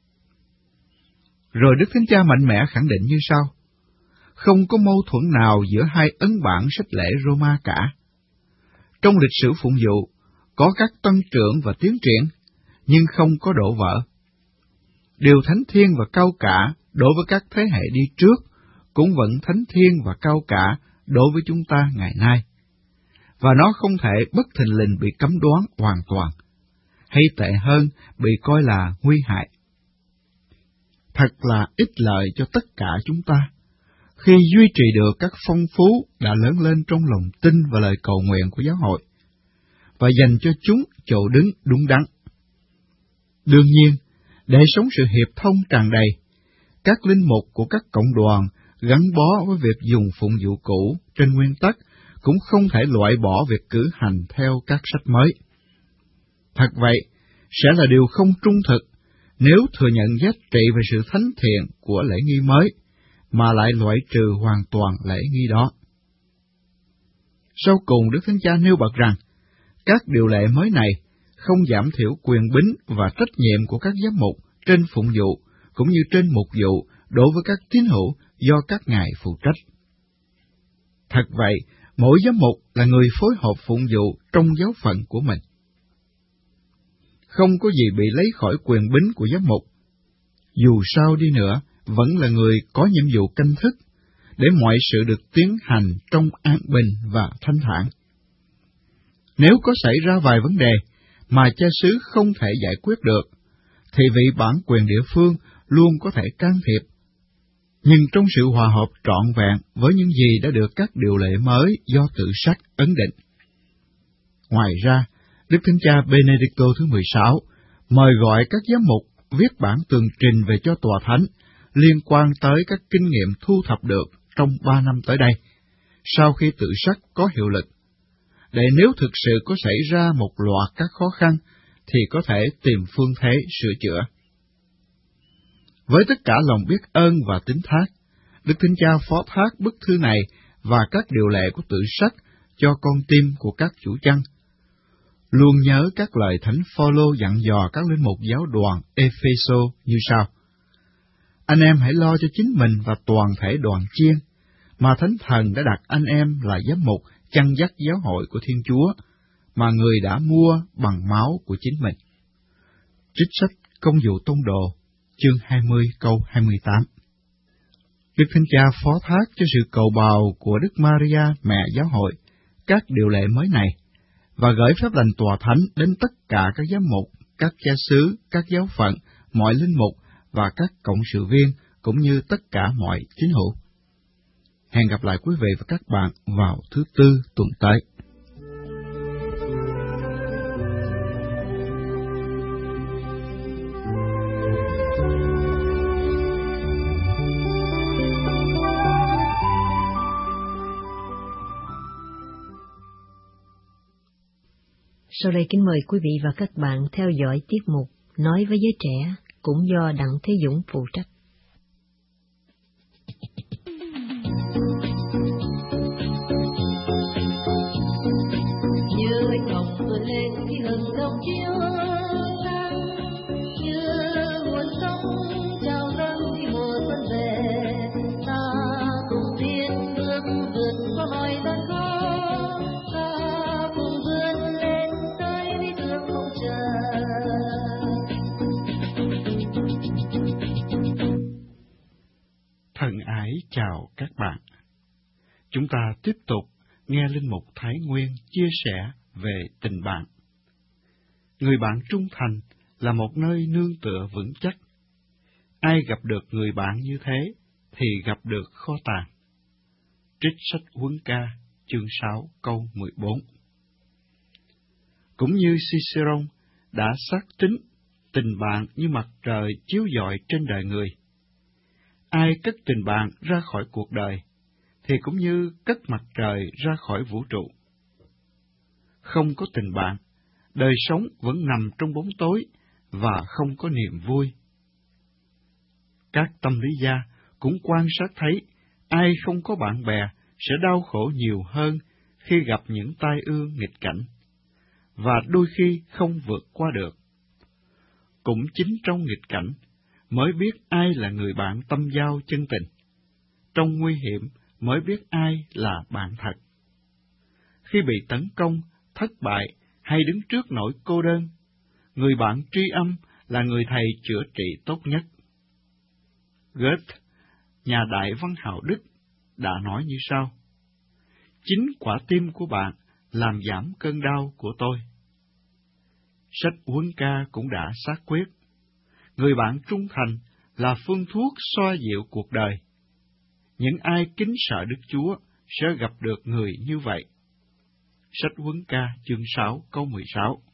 Rồi Đức Thánh Cha mạnh mẽ khẳng định như sau: Không có mâu thuẫn nào giữa hai ấn bản sách lễ Roma cả. Trong lịch sử phụng vụ, có các tăng trưởng và tiến triển, nhưng không có đổ vỡ. Điều thánh thiêng và cao cả đối với các thế hệ đi trước cũng vẫn thánh thiêng và cao cả đối với chúng ta ngày nay, và nó không thể bất thình lình bị cấm đoán hoàn toàn, hay tệ hơn, bị coi là nguy hại. Thật là ích lợi cho tất cả chúng ta khi duy trì được các phong phú đã lớn lên trong lòng tin và lời cầu nguyện của giáo hội, và dành cho chúng chỗ đứng đúng đắn. Đương nhiên, để sống sự hiệp thông tràn đầy, các linh mục của các cộng đoàn gắn bó với việc dùng phụng vụ cũ trên nguyên tắc cũng không thể loại bỏ việc cử hành theo các sách mới. Thật vậy, sẽ là điều không trung thực nếu thừa nhận giá trị về sự thánh thiện của lễ nghi mới, mà lại loại trừ hoàn toàn lễ nghi đó. Sau cùng, Đức Thánh Cha nêu bật rằng, các điều lệ mới này không giảm thiểu quyền bính và trách nhiệm của các giám mục trên phụng vụ, cũng như trên mục vụ đối với các tín hữu do các ngài phụ trách. Thật vậy, mỗi giám mục là người phối hợp phụng vụ trong giáo phận của mình. Không có gì bị lấy khỏi quyền bính của giám mục. Dù sao đi nữa, vẫn là người có nhiệm vụ canh thức, để mọi sự được tiến hành trong an bình và thanh thản. Nếu có xảy ra vài vấn đề mà cha xứ không thể giải quyết được, thì vị bản quyền địa phương luôn có thể can thiệp, nhưng trong sự hòa hợp trọn vẹn với những gì đã được các điều lệ mới do tự sắc ấn định. Ngoài ra, Đức Thánh Cha Benedicto thứ mười sáu mời gọi các giám mục viết bản tường trình về cho Tòa Thánh liên quan tới các kinh nghiệm thu thập được trong ba năm tới đây, sau khi tự sắc có hiệu lực, để nếu thực sự có xảy ra một loạt các khó khăn, thì có thể tìm phương thế sửa chữa. Với tất cả lòng biết ơn và tín thác, Đức Thánh Cha phó thác bức thư này và các điều lệ của tự sắc cho con tim của các chủ chăn. Luôn nhớ các lời Thánh Phôlô dặn dò các linh mục giáo đoàn Epheso như sau: Anh em hãy lo cho chính mình và toàn thể đoàn chiên, mà Thánh Thần đã đặt anh em là giám mục chăn dắt giáo hội của Thiên Chúa, mà Người đã mua bằng máu của chính mình. Trích sách Công vụ Tông đồ, chương hai mươi câu hai mươi tám. Đức Thánh Cha phó thác cho sự cầu bào của Đức Maria, mẹ giáo hội, các điều lệ mới này, và gửi phép lành Tòa Thánh đến tất cả các giám mục, các cha xứ, các giáo phận, mọi linh mục và các cộng sự viên, cũng như tất cả mọi tín hữu. Hẹn gặp lại quý vị và các bạn vào thứ Tư tuần tới. Sau đây kính mời quý vị và các bạn theo dõi tiết mục Nói với giới trẻ, cũng do Đặng Thế Dũng phụ trách. Như ánh ngọc vươn lên khi hừng đông chiếu sáng, như nguồn sông trào dâng khi mùa xuân về, ta cùng tiến bước vượt qua mọi gian khó, ta cùng vươn lên tới lý tưởng không chờ. Thân ái chào các bạn. Chúng ta tiếp tục nghe Linh Mục Thái Nguyên chia sẻ về tình bạn. Người bạn trung thành là một nơi nương tựa vững chắc. Ai gặp được người bạn như thế thì gặp được kho tàng. Trích sách Huấn Ca, chương sáu, câu mười bốn. Cũng như Cicéron đã xác tín tình bạn như mặt trời chiếu rọi trên đời người. Ai cất tình bạn ra khỏi cuộc đời, thì cũng như cất mặt trời ra khỏi vũ trụ. Không có tình bạn, đời sống vẫn nằm trong bóng tối và không có niềm vui. Các tâm lý gia cũng quan sát thấy, ai không có bạn bè sẽ đau khổ nhiều hơn khi gặp những tai ương nghịch cảnh, và đôi khi không vượt qua được. Cũng chính trong nghịch cảnh mới biết ai là người bạn tâm giao chân tình. Trong nguy hiểm mới biết ai là bạn thật. Khi bị tấn công, thất bại hay đứng trước nỗi cô đơn, người bạn tri âm là người thầy chữa trị tốt nhất. Goethe, nhà đại văn hào Đức, đã nói như sau: chính quả tim của bạn làm giảm cơn đau của tôi. Sách Huấn Ca cũng đã xác quyết, người bạn trung thành là phương thuốc xoa dịu cuộc đời. Những ai kính sợ Đức Chúa sẽ gặp được người như vậy. Sách Huấn Ca chương sáu câu mười sáu.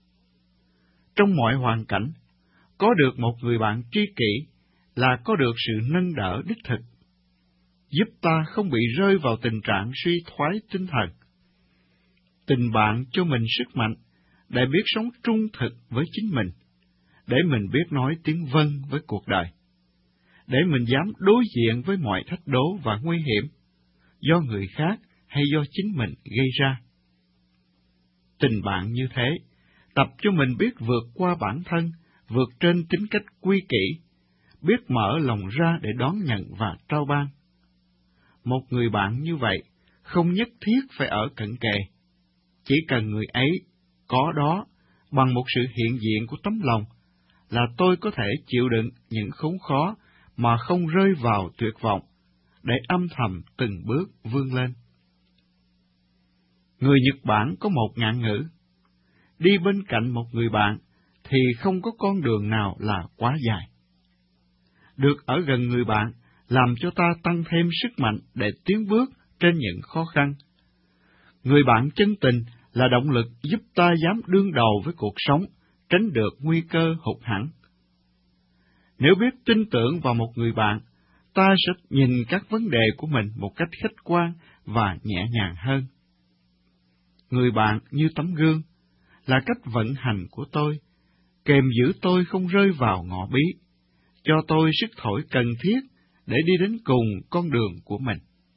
Trong mọi hoàn cảnh, có được một người bạn tri kỷ là có được sự nâng đỡ đích thực, giúp ta không bị rơi vào tình trạng suy thoái tinh thần. Tình bạn cho mình sức mạnh để biết sống trung thực với chính mình, để mình biết nói tiếng vâng với cuộc đời, để mình dám đối diện với mọi thách đố và nguy hiểm, do người khác hay do chính mình gây ra. Tình bạn như thế, tập cho mình biết vượt qua bản thân, vượt trên tính cách quy kỷ, biết mở lòng ra để đón nhận và trao ban. Một người bạn như vậy không nhất thiết phải ở cận kề, chỉ cần người ấy có đó bằng một sự hiện diện của tấm lòng, là tôi có thể chịu đựng những khốn khó mà không rơi vào tuyệt vọng, để âm thầm từng bước vươn lên. Người Nhật Bản có một ngạn ngữ: đi bên cạnh một người bạn thì không có con đường nào là quá dài. Được ở gần người bạn làm cho ta tăng thêm sức mạnh để tiến bước trên những khó khăn. Người bạn chân tình là động lực giúp ta dám đương đầu với cuộc sống, tránh được nguy cơ hụt hẫng. Nếu biết tin tưởng vào một người bạn, ta sẽ nhìn các vấn đề của mình một cách khách quan và nhẹ nhàng hơn. Người bạn như tấm gương, là cách vận hành của tôi, kèm giữ tôi không rơi vào ngõ bí, cho tôi sức thổi cần thiết để đi đến cùng con đường của mình.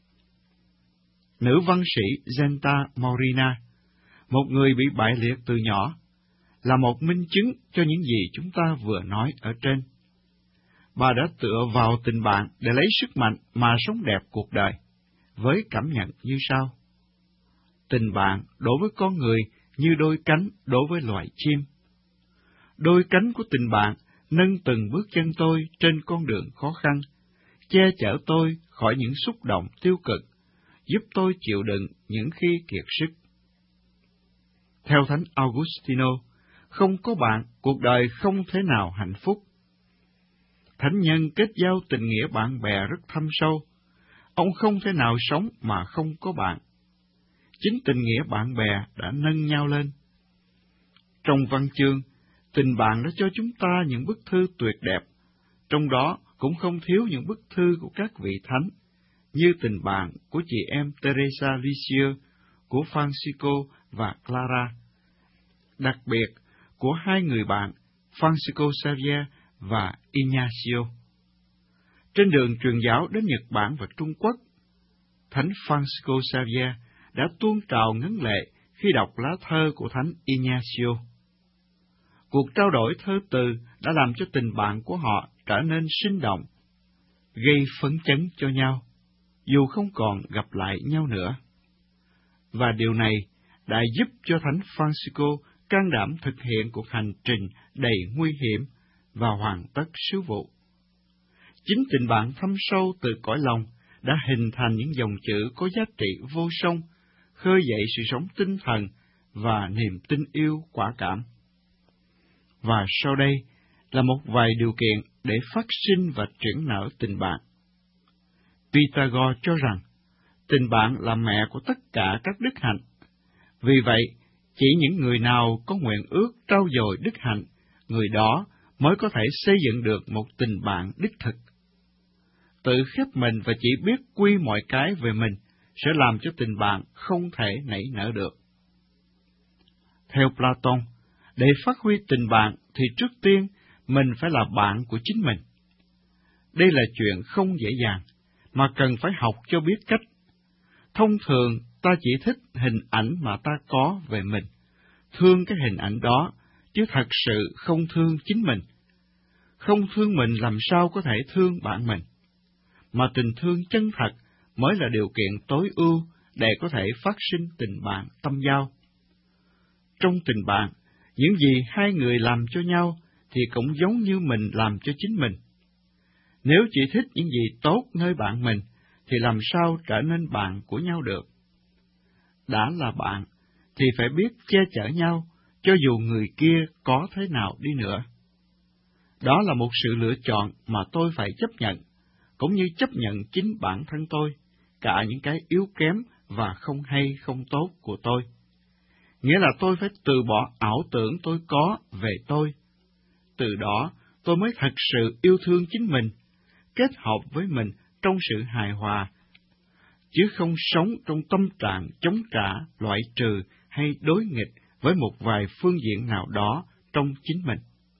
Nữ văn sĩ Genta Morina, một người bị bại liệt từ nhỏ, là một minh chứng cho những gì chúng ta vừa nói ở trên. Bà đã tựa vào tình bạn để lấy sức mạnh mà sống đẹp cuộc đời, với cảm nhận như sau: tình bạn đối với con người như đôi cánh đối với loài chim. Đôi cánh của tình bạn nâng từng bước chân tôi trên con đường khó khăn, che chở tôi khỏi những xúc động tiêu cực, giúp tôi chịu đựng những khi kiệt sức. Theo Thánh Augustino, không có bạn, cuộc đời không thể nào hạnh phúc. Thánh nhân kết giao tình nghĩa bạn bè rất thâm sâu. Ông không thể nào sống mà không có bạn. Chính tình nghĩa bạn bè đã nâng nhau lên. Trong văn chương, tình bạn đã cho chúng ta những bức thư tuyệt đẹp, trong đó cũng không thiếu những bức thư của các vị thánh, như tình bạn của chị em Teresa Lisieux, của Francisco và Clara, đặc biệt của hai người bạn Francisco Xavier và Ignacio. Trên đường truyền giáo đến Nhật Bản và Trung Quốc, Thánh Francisco Xavier đã tuôn trào ngấn lệ khi đọc lá thơ của Thánh Ignacio. Cuộc trao đổi thơ từ đã làm cho tình bạn của họ trở nên sinh động, gây phấn chấn cho nhau, dù không còn gặp lại nhau nữa. Và điều này đã giúp cho Thánh Francisco can đảm thực hiện cuộc hành trình đầy nguy hiểm và hoàn tất sứ vụ. Chính tình bạn thâm sâu từ cõi lòng đã hình thành những dòng chữ có giá trị vô song, khơi dậy sự sống tinh thần và niềm tin yêu quả cảm. Và sau đây là một vài điều kiện để phát sinh và triển nở tình bạn. Pythagore cho rằng tình bạn là mẹ của tất cả các đức hạnh. Vì vậy, chỉ những người nào có nguyện ước trau dồi đức hạnh, người đó mới có thể xây dựng được một tình bạn đích thực. Tự khép mình và chỉ biết quy mọi cái về mình sẽ làm cho tình bạn không thể nảy nở được. Theo Platon, để phát huy tình bạn thì trước tiên mình phải là bạn của chính mình. Đây là chuyện không dễ dàng, mà cần phải học cho biết cách. Thông thường, ta chỉ thích hình ảnh mà ta có về mình, thương cái hình ảnh đó, chứ thật sự không thương chính mình. Không thương mình làm sao có thể thương bạn mình, mà tình thương chân thật mới là điều kiện tối ưu để có thể phát sinh tình bạn tâm giao. Trong tình bạn, những gì hai người làm cho nhau thì cũng giống như mình làm cho chính mình. Nếu chỉ thích những gì tốt nơi bạn mình, thì làm sao trở nên bạn của nhau được? Đã là bạn, thì phải biết che chở nhau, cho dù người kia có thế nào đi nữa. Đó là một sự lựa chọn mà tôi phải chấp nhận, cũng như chấp nhận chính bản thân tôi, cả những cái yếu kém và không hay không tốt của tôi. Nghĩa là tôi phải từ bỏ ảo tưởng tôi có về tôi. Từ đó, tôi mới thật sự yêu thương chính mình, kết hợp với mình trong sự hài hòa, chứ không sống trong tâm trạng chống trả, loại trừ hay đối nghịch với một vài phương diện nào đó trong chính mình.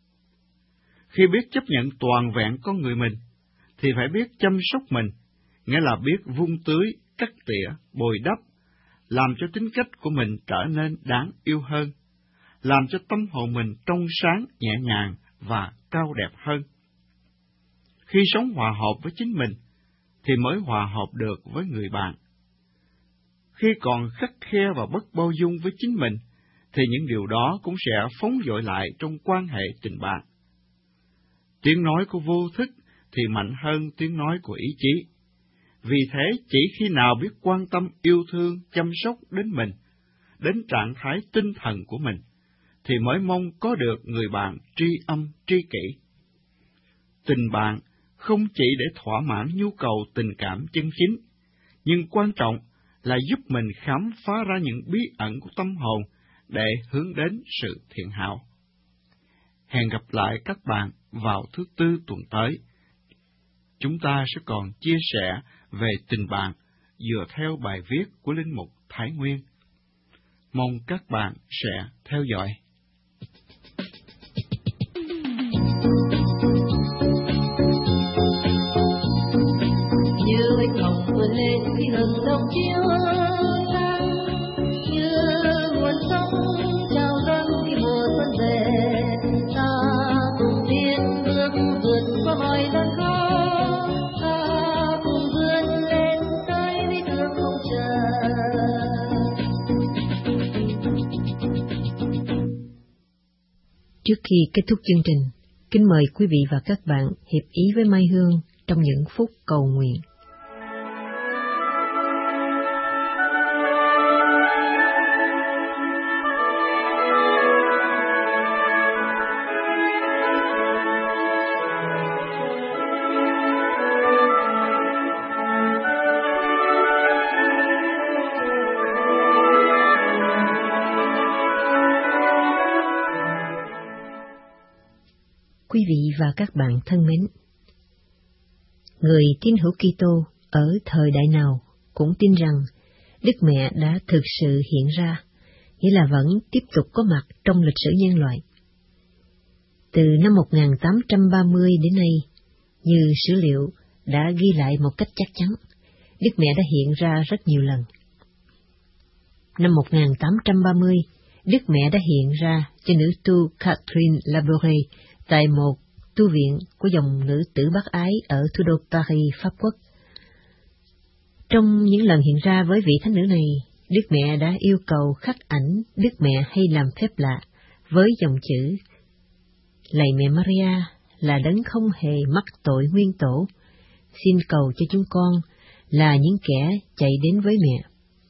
Khi biết chấp nhận toàn vẹn con người mình, thì phải biết chăm sóc mình, nghĩa là biết vun tưới, cắt tỉa, bồi đắp, làm cho tính cách của mình trở nên đáng yêu hơn, làm cho tâm hồn mình trong sáng, nhẹ nhàng và cao đẹp hơn. Khi sống hòa hợp với chính mình, thì mới hòa hợp được với người bạn. Khi còn khắt khe và bất bao dung với chính mình, thì những điều đó cũng sẽ phóng dội lại trong quan hệ tình bạn. Tiếng nói của vô thức thì mạnh hơn tiếng nói của ý chí. Vì thế, chỉ khi nào biết quan tâm, yêu thương, chăm sóc đến mình, đến trạng thái tinh thần của mình, thì mới mong có được người bạn tri âm tri kỷ. Tình bạn không chỉ để thỏa mãn nhu cầu tình cảm chân chính, nhưng quan trọng là giúp mình khám phá ra những bí ẩn của tâm hồn để hướng đến sự thiện hảo. Hẹn gặp lại các bạn vào thứ Tư tuần tới. Chúng ta sẽ còn chia sẻ về tình bạn dựa theo bài viết của Linh mục Thái Nguyên. Mong các bạn sẽ theo dõi. Như anh hồng vươn lên khi hừng đông chiếu sáng, như nguồn sông trào dâng khi mùa xuân về, ta cùng tiến bước vượt qua mọi gian khó, ta cùng vươn lên tới lý tưởng không chờ. Trước khi kết thúc chương trình, kính mời quý vị và các bạn hiệp ý với Mai Hương trong những phút cầu nguyện. Quý vị và các bạn thân mến, người tín hữu Kitô ở thời đại nào cũng tin rằng Đức Mẹ đã thực sự hiện ra, nghĩa là vẫn tiếp tục có mặt trong lịch sử nhân loại. Từ năm một nghìn tám trăm ba mươi đến nay, như sử liệu đã ghi lại một cách chắc chắn, Đức Mẹ đã hiện ra rất nhiều lần. Năm một nghìn tám trăm ba mươi, Đức Mẹ đã hiện ra cho nữ tu Catherine Labouré tại một tu viện của dòng nữ tử bác ái ở thủ đô Paris, Pháp Quốc. Trong những lần hiện ra với vị thánh nữ này, Đức Mẹ đã yêu cầu khắc ảnh Đức Mẹ hay làm phép lạ với dòng chữ: Lạy mẹ Maria là đấng không hề mắc tội nguyên tổ, xin cầu cho chúng con là những kẻ chạy đến với mẹ.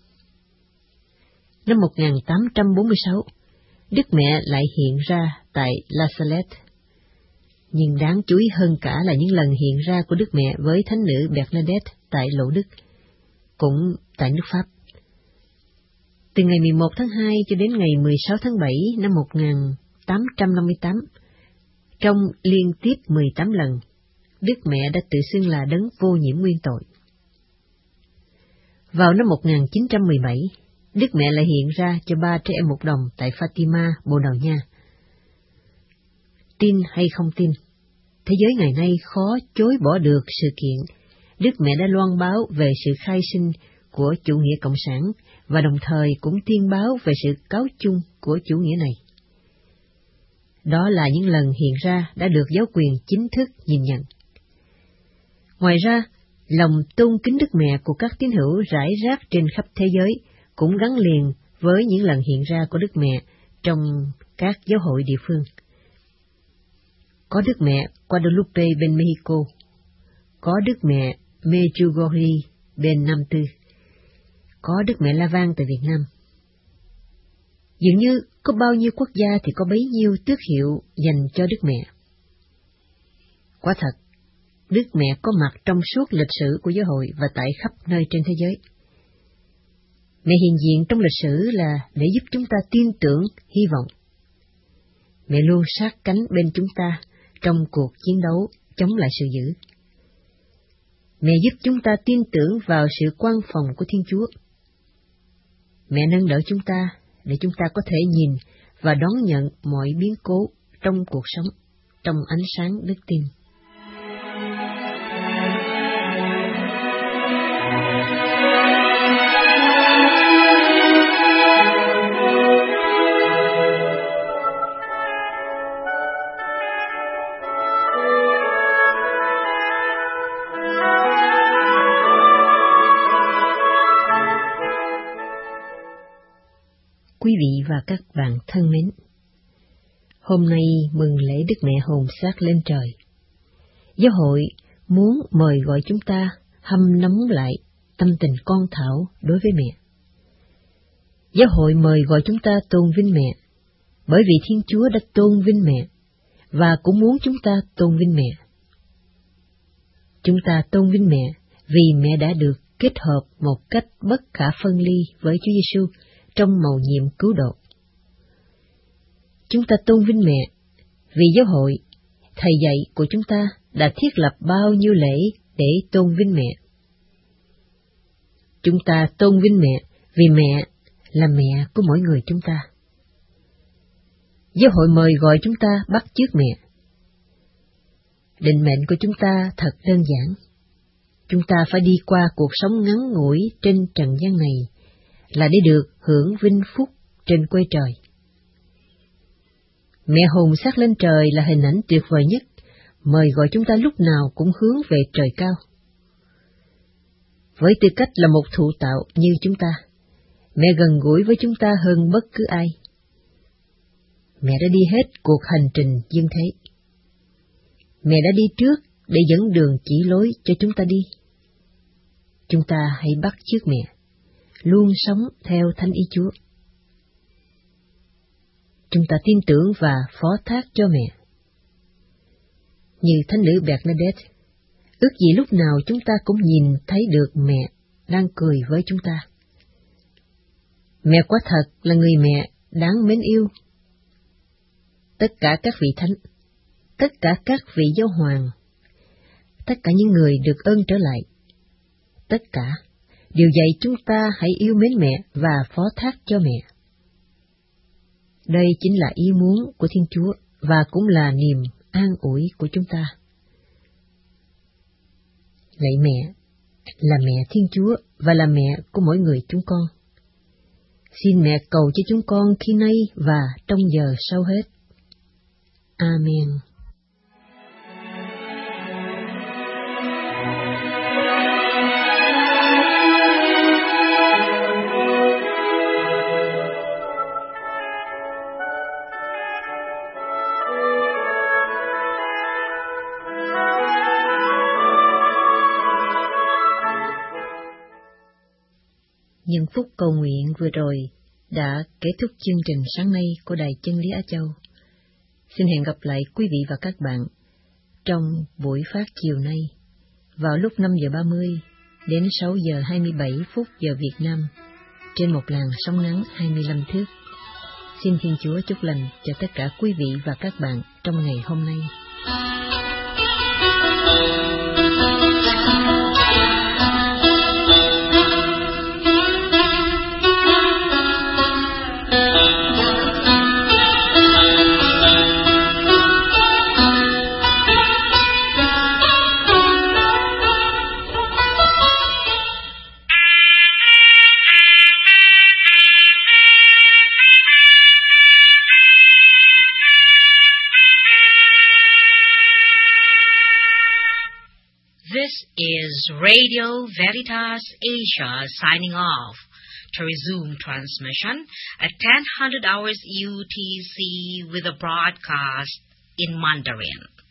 Năm một nghìn tám trăm bốn mươi sáu, Đức Mẹ lại hiện ra tại La Salette. Nhưng đáng chú ý hơn cả là những lần hiện ra của Đức Mẹ với thánh nữ Bernadette tại Lộ Đức, cũng tại nước Pháp. Từ ngày mười một tháng hai cho đến ngày mười sáu tháng bảy năm một nghìn tám trăm năm mươi tám, trong liên tiếp mười tám lần, Đức Mẹ đã tự xưng là đấng vô nhiễm nguyên tội. Vào năm một nghìn chín trăm mười bảy, Đức Mẹ lại hiện ra cho ba trẻ em một đồng tại Fatima, Bồ Đào Nha. Tin hay không tin, thế giới ngày nay khó chối bỏ được sự kiện Đức Mẹ đã loan báo về sự khai sinh của chủ nghĩa cộng sản và đồng thời cũng tiên báo về sự cáo chung của chủ nghĩa này. Đó là những lần hiện ra đã được giáo quyền chính thức nhìn nhận. Ngoài ra, lòng tôn kính Đức Mẹ của các tín hữu rải rác trên khắp thế giới cũng gắn liền với những lần hiện ra của Đức Mẹ trong các giáo hội địa phương. Có Đức Mẹ Guadalupe bên Mexico, có Đức Mẹ Medjugorje bên Nam Tư, có Đức Mẹ La Vang tại Việt Nam. Dường như có bao nhiêu quốc gia thì có bấy nhiêu tước hiệu dành cho Đức Mẹ. Quả thật, Đức Mẹ có mặt trong suốt lịch sử của giáo hội và tại khắp nơi trên thế giới. Mẹ hiện diện trong lịch sử là để giúp chúng ta tin tưởng, hy vọng. Mẹ luôn sát cánh bên chúng ta trong cuộc chiến đấu chống lại sự dữ. Mẹ giúp chúng ta tin tưởng vào sự quan phòng của Thiên Chúa. Mẹ nâng đỡ chúng ta để chúng ta có thể nhìn và đón nhận mọi biến cố trong cuộc sống, trong ánh sáng đức tin. Quý vị và các bạn thân mến, hôm nay mừng lễ Đức Mẹ hồn xác lên trời. Giáo hội muốn mời gọi chúng ta hâm nóng lại tâm tình con thảo đối với mẹ. Giáo hội mời gọi chúng ta tôn vinh mẹ, bởi vì Thiên Chúa đã tôn vinh mẹ, và cũng muốn chúng ta tôn vinh mẹ. Chúng ta tôn vinh mẹ vì mẹ đã được kết hợp một cách bất khả phân ly với Chúa Giêsu trong mầu nhiệm cứu độ. Chúng ta tôn vinh mẹ vì giáo hội, thầy dạy của chúng ta đã thiết lập bao nhiêu lễ để tôn vinh mẹ. Chúng ta tôn vinh mẹ vì mẹ là mẹ của mỗi người chúng ta. Giáo hội mời gọi chúng ta bắt chước mẹ. Định mệnh của chúng ta thật đơn giản. Chúng ta phải đi qua cuộc sống ngắn ngủi trên trần gian này là để được hưởng vinh phúc trên quê trời. Mẹ hồn xác lên trời là hình ảnh tuyệt vời nhất, mời gọi chúng ta lúc nào cũng hướng về trời cao. Với tư cách là một thụ tạo như chúng ta, mẹ gần gũi với chúng ta hơn bất cứ ai. Mẹ đã đi hết cuộc hành trình dương thế. Mẹ đã đi trước để dẫn đường chỉ lối cho chúng ta đi. Chúng ta hãy bắt chước mẹ, luôn sống theo thánh ý Chúa. Chúng ta tin tưởng và phó thác cho mẹ. Như thánh nữ Bernadette, ước gì lúc nào chúng ta cũng nhìn thấy được mẹ đang cười với chúng ta. Mẹ quả thật là người mẹ đáng mến yêu. Tất cả các vị thánh, tất cả các vị giáo hoàng, tất cả những người được ơn trở lại, tất cả đều dạy chúng ta hãy yêu mến mẹ và phó thác cho mẹ. Đây chính là ý muốn của Thiên Chúa và cũng là niềm an ủi của chúng ta. Lạy mẹ, là mẹ Thiên Chúa và là mẹ của mỗi người chúng con. Xin mẹ cầu cho chúng con khi nay và trong giờ sau hết. Amen. Những phút cầu nguyện vừa rồi đã kết thúc chương trình sáng nay của Đài Chân Lý Á Châu. Xin hẹn gặp lại quý vị và các bạn trong buổi phát chiều nay vào lúc năm giờ ba mươi đến sáu giờ hai mươi bảy phút giờ Việt Nam trên một làn sóng ngắn hai mươi lăm thước. Xin Thiên Chúa chúc lành cho tất cả quý vị và các bạn trong ngày hôm nay. This is Radio Veritas Asia signing off. To resume transmission at ten hundred hours U T C with a broadcast in Mandarin.